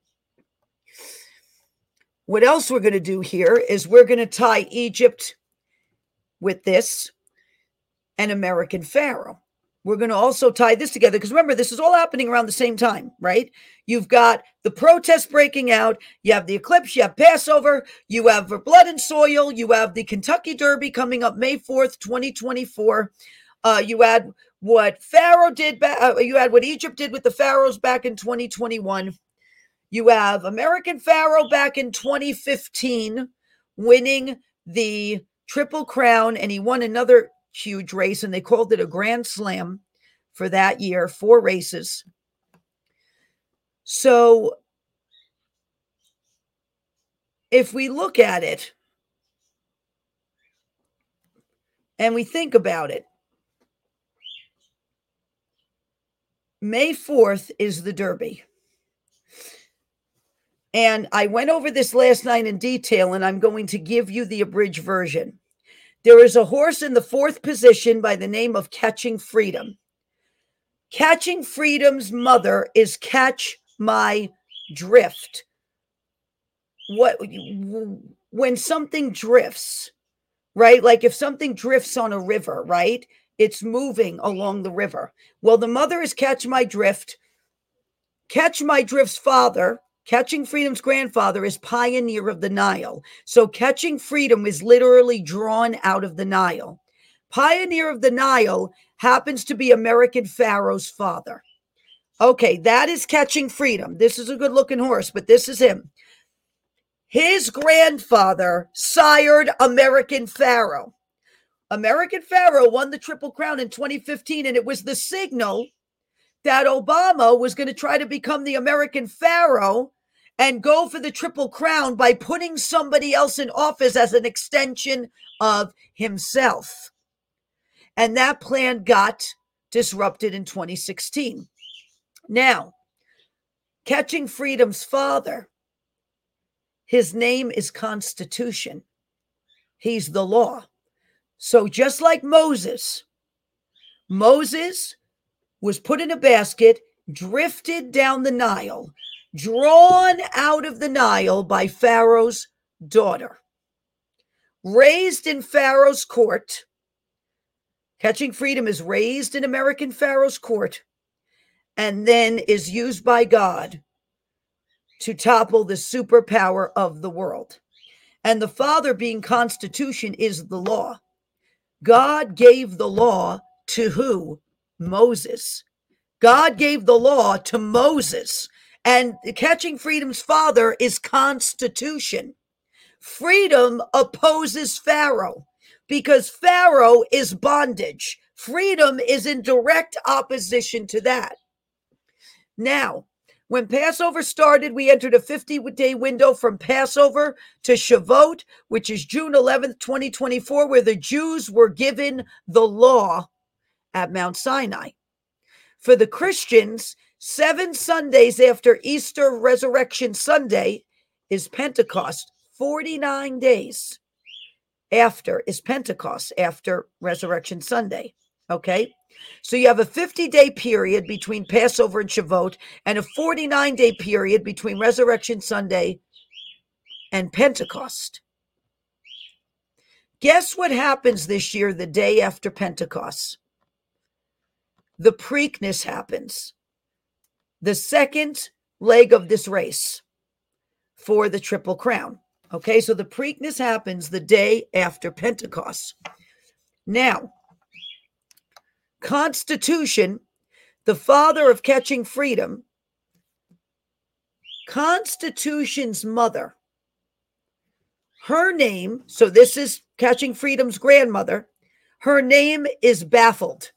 what else we're going to do here is we're going to tie Egypt with this and American Pharaoh. We're going to also tie this together because remember, this is all happening around the same time, right? You've got the protests breaking out. You have the eclipse. You have Passover. You have Blood and Soil. You have the Kentucky Derby coming up May 4th, 2024. You had what Pharaoh did. You had what Egypt did with the pharaohs back in 2021. You have American Pharaoh back in 2015 winning the Triple Crown, and he won another huge race, and they called it a Grand Slam for that year, 4 races. So if we look at it and we think about it, May 4th is the Derby. And I went over this last night in detail, and I'm going to give you the abridged version. There is a horse in the 4th position by the name of Catching Freedom. Catching Freedom's mother is Catch My Drift. When something drifts, right? Like if something drifts on a river, right? It's moving along the river. Well, the mother is Catch My Drift. Catch My Drift's father, Catching Freedom's grandfather, is Pioneer of the Nile. So Catching Freedom is literally drawn out of the Nile. Pioneer of the Nile happens to be American Pharaoh's father. Okay, that is Catching Freedom. This is a good-looking horse, but this is him. His grandfather sired American Pharaoh. American Pharaoh won the Triple Crown in 2015, and it was the signal that Obama was going to try to become the American Pharaoh and go for the Triple Crown by putting somebody else in office as an extension of himself. And that plan got disrupted in 2016. Now, Catching Freedom's father, his name is Constitution. He's the law. So just like Moses was put in a basket, drifted down the Nile, drawn out of the Nile by Pharaoh's daughter, raised in Pharaoh's court. Catching Freedom is raised in American Pharaoh's court and then is used by God to topple the superpower of the world. And the father, being Constitution, is the law. God gave the law to who? Moses. God gave the law to Moses. And Catching Freedom's father is Constitution. Freedom opposes Pharaoh because Pharaoh is bondage. Freedom is in direct opposition to that. Now, when Passover started, we entered a 50-day window from Passover to Shavuot, which is June 11th, 2024, where the Jews were given the law at Mount Sinai. For the Christians, 7 Sundays after Easter Resurrection Sunday is Pentecost. 49 days after is Pentecost, after Resurrection Sunday. Okay? So you have a 50-day period between Passover and Shavuot and a 49-day period between Resurrection Sunday and Pentecost. Guess what happens this year the day after Pentecost? The Preakness happens. The second leg of this race for the Triple Crown. Okay, so the Preakness happens the day after Pentecost. Now, Constitution, the father of Catching Freedom, Constitution's mother, her name, so this is Catching Freedom's grandmother, her name is Baffled.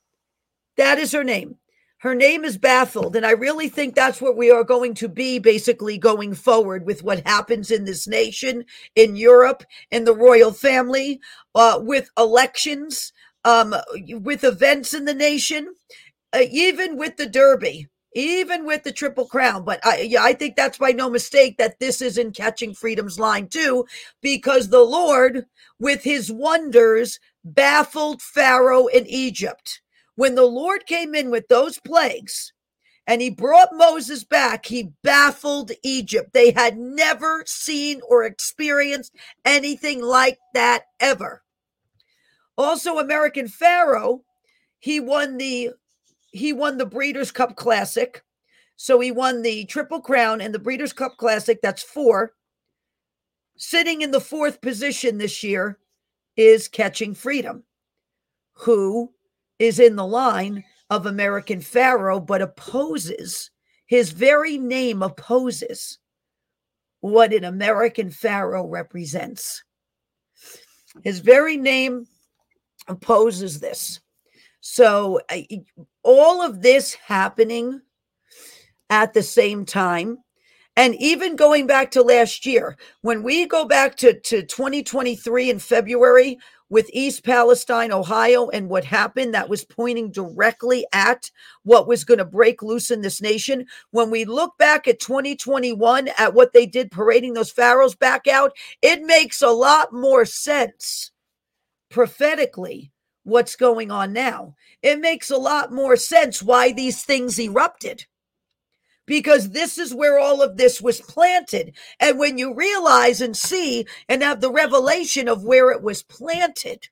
That is her name. Her name is Baffled, and I really think that's what we are going to be basically going forward with what happens in this nation, in Europe, in the royal family, with elections, with events in the nation, even with the Derby, even with the Triple Crown. But I think that's by no mistake that this is in Catching Freedom's line too, because the Lord, with his wonders, baffled Pharaoh in Egypt. When the Lord came in with those plagues and he brought Moses back, he baffled Egypt. They had never seen or experienced anything like that ever. Also, American Pharaoh, he won the Breeders' Cup Classic. So he won the Triple Crown and the Breeders' Cup Classic. That's 4. Sitting in the 4th position this year is Catching Freedom, who is in the line of American Pharaoh, but opposes, his very name opposes what an American Pharaoh represents. His very name opposes this. So all of this happening at the same time, and even going back to last year, when we go back to 2023 in February with East Palestine, Ohio, and what happened, that was pointing directly at what was going to break loose in this nation. When we look back at 2021 at what they did parading those pharaohs back out, it makes a lot more sense prophetically what's going on now. It makes a lot more sense why these things erupted, because this is where all of this was planted. And when you realize and see and have the revelation of where it was planted,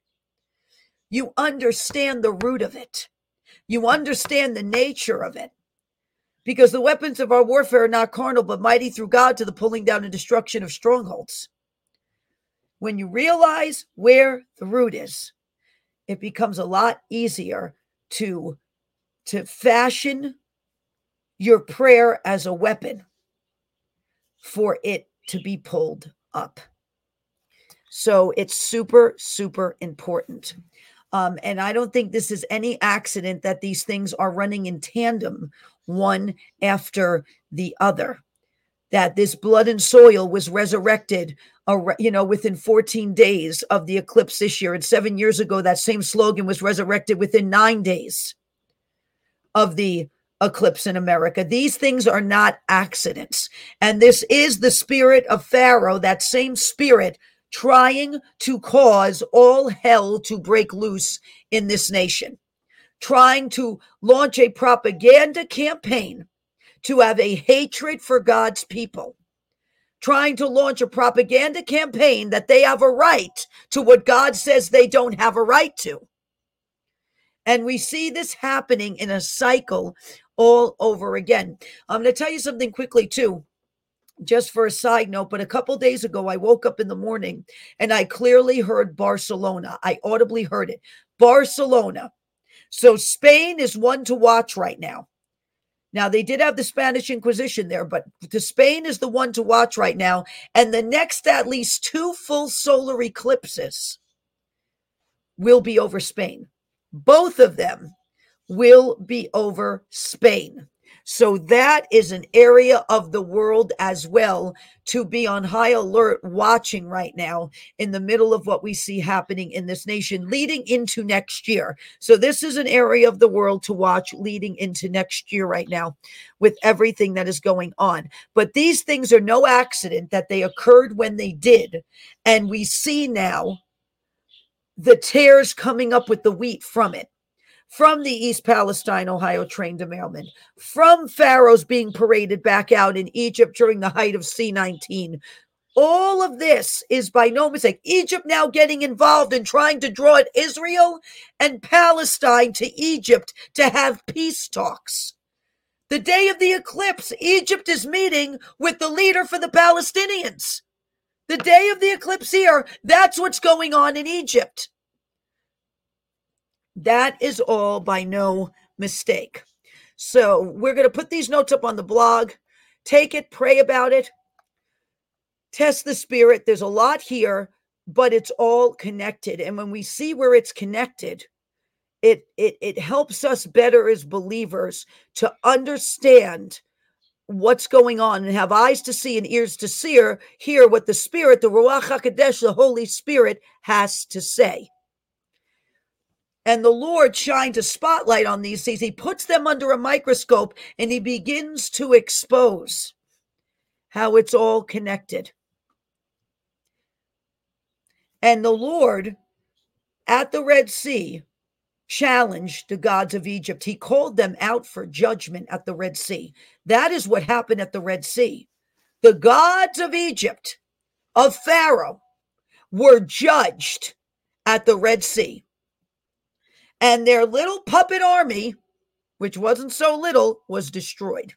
you understand the root of it. You understand the nature of it. Because the weapons of our warfare are not carnal, but mighty through God to the pulling down and destruction of strongholds. When you realize where the root is, it becomes a lot easier to fashion your prayer as a weapon for it to be pulled up. So it's super, super important. And I don't think this is any accident that these things are running in tandem, one after the other. that this blood and soil was resurrected, within 14 days of the eclipse this year. And 7 years ago, that same slogan was resurrected within 9 days of the eclipse in America. These things are not accidents. And this is the spirit of Pharaoh, that same spirit trying to cause all hell to break loose in this nation, trying to launch a propaganda campaign to have a hatred for God's people, trying to launch a propaganda campaign that they have a right to what God says they don't have a right to. And we see this happening in a cycle all over again. I'm going to tell you something quickly, too, just for a side note. But a couple days ago, I woke up in the morning and I clearly heard Barcelona. I audibly heard it. Barcelona. So Spain is one to watch right now. Now, they did have the Spanish Inquisition there, but Spain is the one to watch right now. And the next at least 2 full solar eclipses will be over Spain. Both of them will be over Spain. So that is an area of the world as well to be on high alert watching right now in the middle of what we see happening in this nation leading into next year. So this is an area of the world to watch leading into next year right now with everything that is going on. But these things are no accident that they occurred when they did. And we see now the tares coming up with the wheat from it. From the East Palestine, Ohio train derailment, from pharaohs being paraded back out in Egypt during the height of C-19. All of this is by no mistake. Egypt now getting involved in trying to draw Israel and Palestine to Egypt to have peace talks. The day of the eclipse, Egypt is meeting with the leader for the Palestinians. The day of the eclipse here, that's what's going on in Egypt. That is all by no mistake. So we're going to put these notes up on the blog. Take it, pray about it, test the spirit. There's a lot here, but it's all connected. And when we see where it's connected, it helps us better as believers to understand what's going on and have eyes to see and ears to hear what the Spirit, the Ruach HaKodesh, the Holy Spirit, has to say. And the Lord shines a spotlight on these things. He puts them under a microscope and he begins to expose how it's all connected. And the Lord at the Red Sea challenged the gods of Egypt. He called them out for judgment at the Red Sea. That is what happened at the Red Sea. The gods of Egypt, of Pharaoh, were judged at the Red Sea. And their little puppet army, which wasn't so little, was destroyed.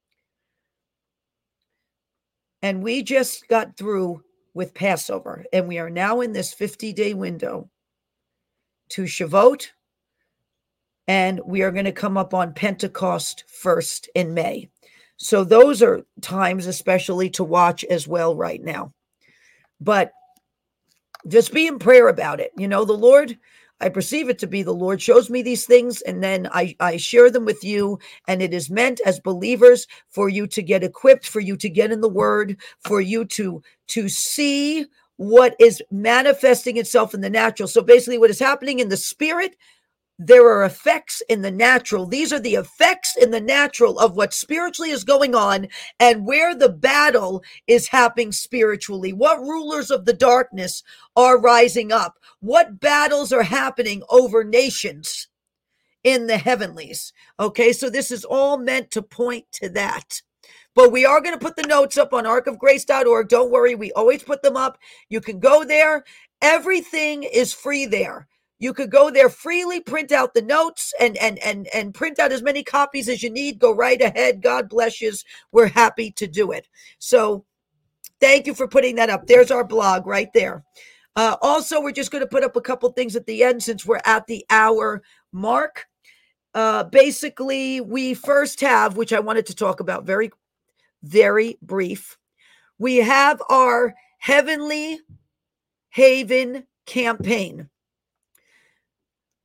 And we just got through with Passover, and we are now in this 50-day window to Shavuot, and we are going to come up on Pentecost first in May. So those are times especially to watch as well right now. But just be in prayer about it. The Lord, I perceive it to be the Lord shows me these things, and then I share them with you. And it is meant as believers for you to get equipped, for you to get in the Word, for you to see what is manifesting itself in the natural. So basically what is happening in the spirit, there are effects in the natural. These are the effects in the natural of what spiritually is going on and where the battle is happening spiritually. What rulers of the darkness are rising up? What battles are happening over nations in the heavenlies? Okay, so this is all meant to point to that. But we are going to put the notes up on arkofgrace.org. Don't worry, we always put them up. You can go there. Everything is free there. You could go there freely, print out the notes, and print out as many copies as you need. Go right ahead. God bless you. We're happy to do it. So thank you for putting that up. There's our blog right there. Also, we're just going to put up a couple things at the end since we're at the hour mark. Basically, we first have, which I wanted to talk about very, very brief. We have our Heavenly Haven campaign.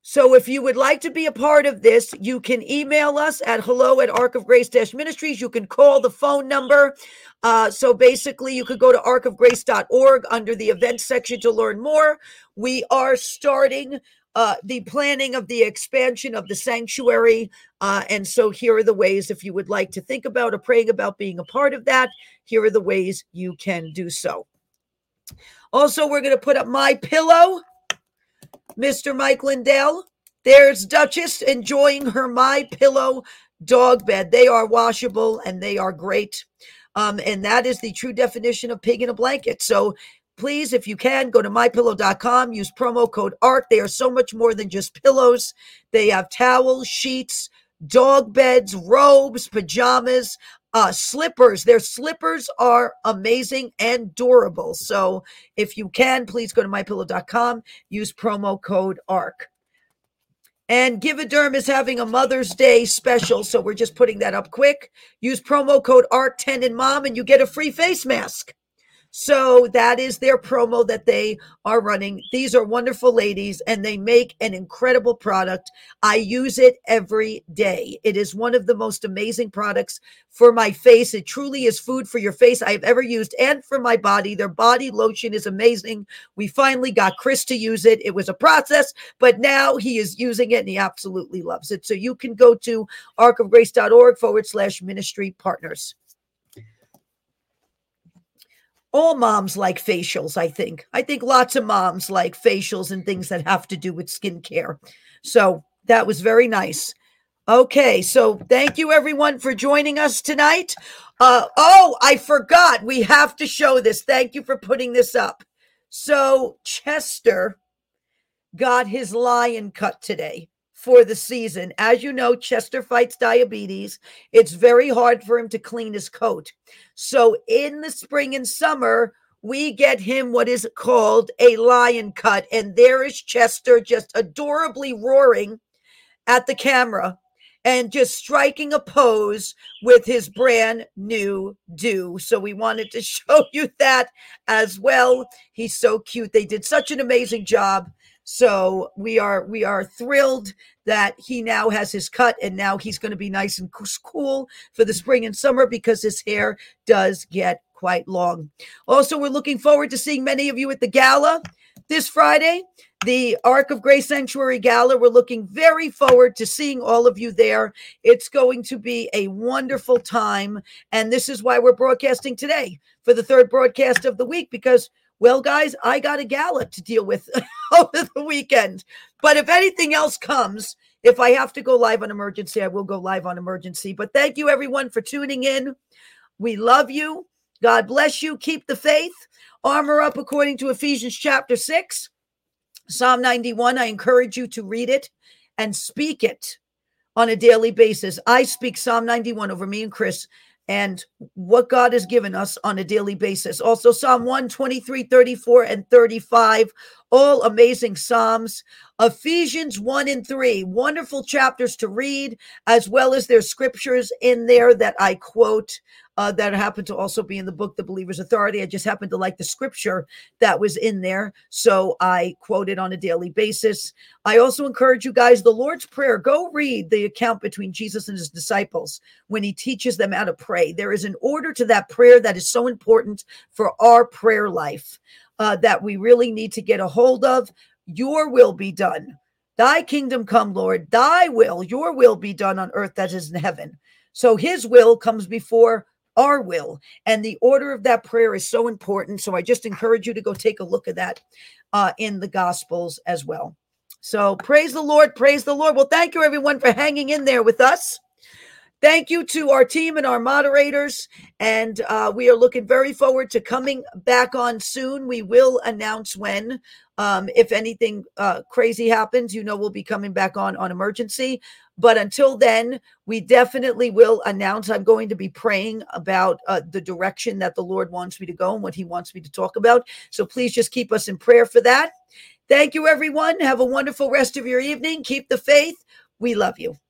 So if you would like to be a part of this, you can email us at hello@arkofgrace-ministries. You can call the phone number. So basically, you could go to arkofgrace.org under the events section to learn more. We are starting the planning of the expansion of the sanctuary. And so here are the ways, if you would like to think about or praying about being a part of that, here are the ways you can do so. Also, we're going to put up My Pillow. Mr. Mike Lindell. There's Duchess enjoying her My Pillow dog bed. They are washable and they are great. And that is the true definition of pig in a blanket. So please, if you can, go to mypillow.com, use promo code ARK. They are so much more than just pillows. They have towels, sheets, dog beds, robes, pajamas, slippers. Their slippers are amazing and durable. So if you can, please go to mypillow.com, use promo code ARK. And Givaderm is having a Mother's Day special, so we're just putting that up quick. Use promo code ARK10 and Mom, and you get a free face mask. So that is their promo that they are running. These are wonderful ladies, and they make an incredible product. I use it every day. It is one of the most amazing products for my face. It truly is food for your face I've ever used, and for my body. Their body lotion is amazing. We finally got Chris to use it. It was a process, but now he is using it, and he absolutely loves it. So you can go to arkofgrace.org/ministry partners. All moms like facials, I think. I think lots of moms like facials and things that have to do with skincare. So that was very nice. Okay, so thank you everyone for joining us tonight. I forgot. We have to show this. Thank you for putting this up. So Chester got his lion cut today for the season. As you know, Chester fights diabetes. It's very hard for him to clean his coat. So in the spring and summer, we get him what is called a lion cut. And there is Chester just adorably roaring at the camera and just striking a pose with his brand new do. So we wanted to show you that as well. He's so cute. They did such an amazing job. So we are thrilled that he now has his cut, and now he's going to be nice and cool for the spring and summer because his hair does get quite long. Also, we're looking forward to seeing many of you at the gala this Friday, the Ark of Grace Sanctuary Gala. We're looking very forward to seeing all of you there. It's going to be a wonderful time, and this is why we're broadcasting today for the third broadcast of the week, because well, guys, I got a gala to deal with over the weekend. But if anything else comes, if I have to go live on emergency, I will go live on emergency. But thank you, everyone, for tuning in. We love you. God bless you. Keep the faith. Armor up according to Ephesians chapter 6. Psalm 91, I encourage you to read it and speak it on a daily basis. I speak Psalm 91 over me and Chris, and what God has given us on a daily basis. Also, Psalm 123, 34, and 35, all amazing Psalms. Ephesians 1 and 3, wonderful chapters to read, as well as there's scriptures in there that I quote that happen to also be in the book, The Believer's Authority. I just happen to like the scripture that was in there, so I quote it on a daily basis. I also encourage you guys, the Lord's Prayer, go read the account between Jesus and his disciples when he teaches them how to pray. There is an order to that prayer that is so important for our prayer life that we really need to get a hold of. Your will be done. Thy kingdom come, Lord. Thy will, your will be done on earth as is in heaven. So his will comes before our will. And the order of that prayer is so important. So I just encourage you to go take a look at that in the Gospels as well. So praise the Lord. Praise the Lord. Well, thank you, everyone, for hanging in there with us. Thank you to our team and our moderators. And we are looking very forward to coming back on soon. We will announce when. If anything crazy happens, we'll be coming back on emergency. But until then, we definitely will announce. I'm going to be praying about the direction that the Lord wants me to go and what he wants me to talk about. So please just keep us in prayer for that. Thank you, everyone. Have a wonderful rest of your evening. Keep the faith. We love you.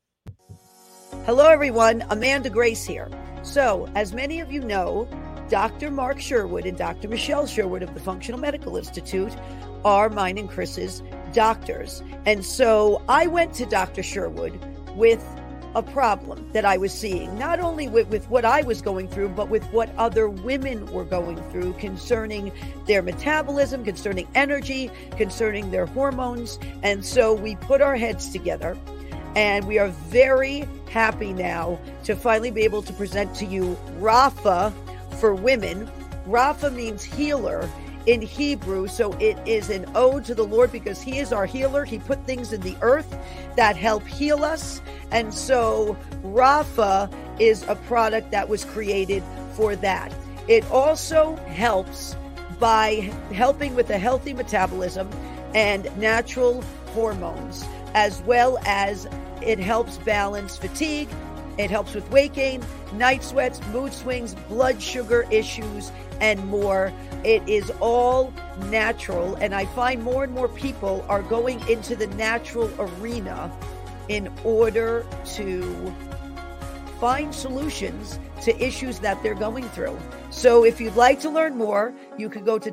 Hello, everyone. Amanda Grace here. So, as many of you know, Dr. Mark Sherwood and Dr. Michelle Sherwood of the Functional Medical Institute are mine and Chris's doctors. And so I went to Dr. Sherwood with a problem that I was seeing, not only with what I was going through, but with what other women were going through concerning their metabolism, concerning energy, concerning their hormones. And so we put our heads together, and we are very happy now to finally be able to present to you Rapha for women. Rapha means healer in Hebrew, so it is an ode to the Lord because he is our healer. He put things in the earth that help heal us. And so Rapha is a product that was created for that. It also helps by helping with a healthy metabolism and natural hormones, as well as it helps balance fatigue. It helps with weight gain, night sweats, mood swings, blood sugar issues, and more. It is all natural, and I find more and more people are going into the natural arena in order to find solutions to issues that they're going through. So if you'd like to learn more, you can go to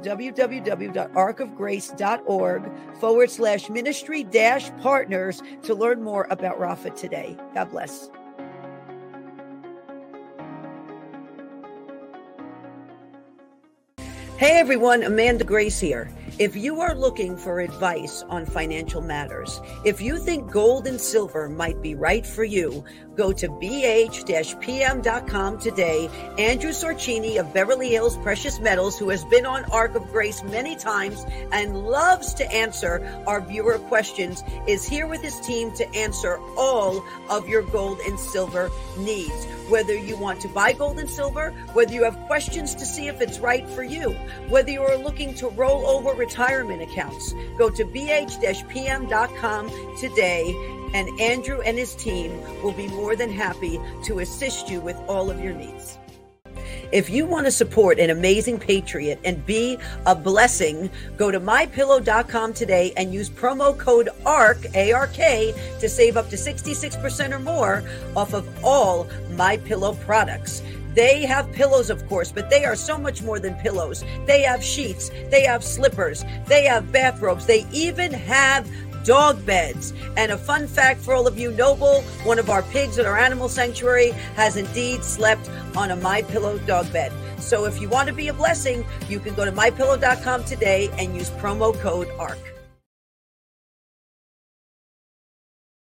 www.arkofgrace.org/ministry-partners to learn more about Rapha today. God bless. Hey everyone, Amanda Grace here. If you are looking for advice on financial matters, if you think gold and silver might be right for you, go to bh-pm.com today. Andrew Sorcini of Beverly Hills Precious Metals, who has been on Ark of Grace many times and loves to answer our viewer questions, is here with his team to answer all of your gold and silver needs. Whether you want to buy gold and silver, whether you have questions to see if it's right for you, whether you are looking to roll over retirement accounts, go to bh-pm.com today, and Andrew and his team will be more than happy to assist you with all of your needs. If you want to support an amazing patriot and be a blessing, go to mypillow.com today and use promo code ARK, A-R-K, to save up to 66% or more off of all MyPillow products. They have pillows, of course, but they are so much more than pillows. They have sheets, they have slippers, they have bathrobes, they even have dog beds. And a fun fact for all of you, Noble, one of our pigs at our animal sanctuary, has indeed slept on a MyPillow dog bed. So if you want to be a blessing, you can go to mypillow.com today and use promo code ARK.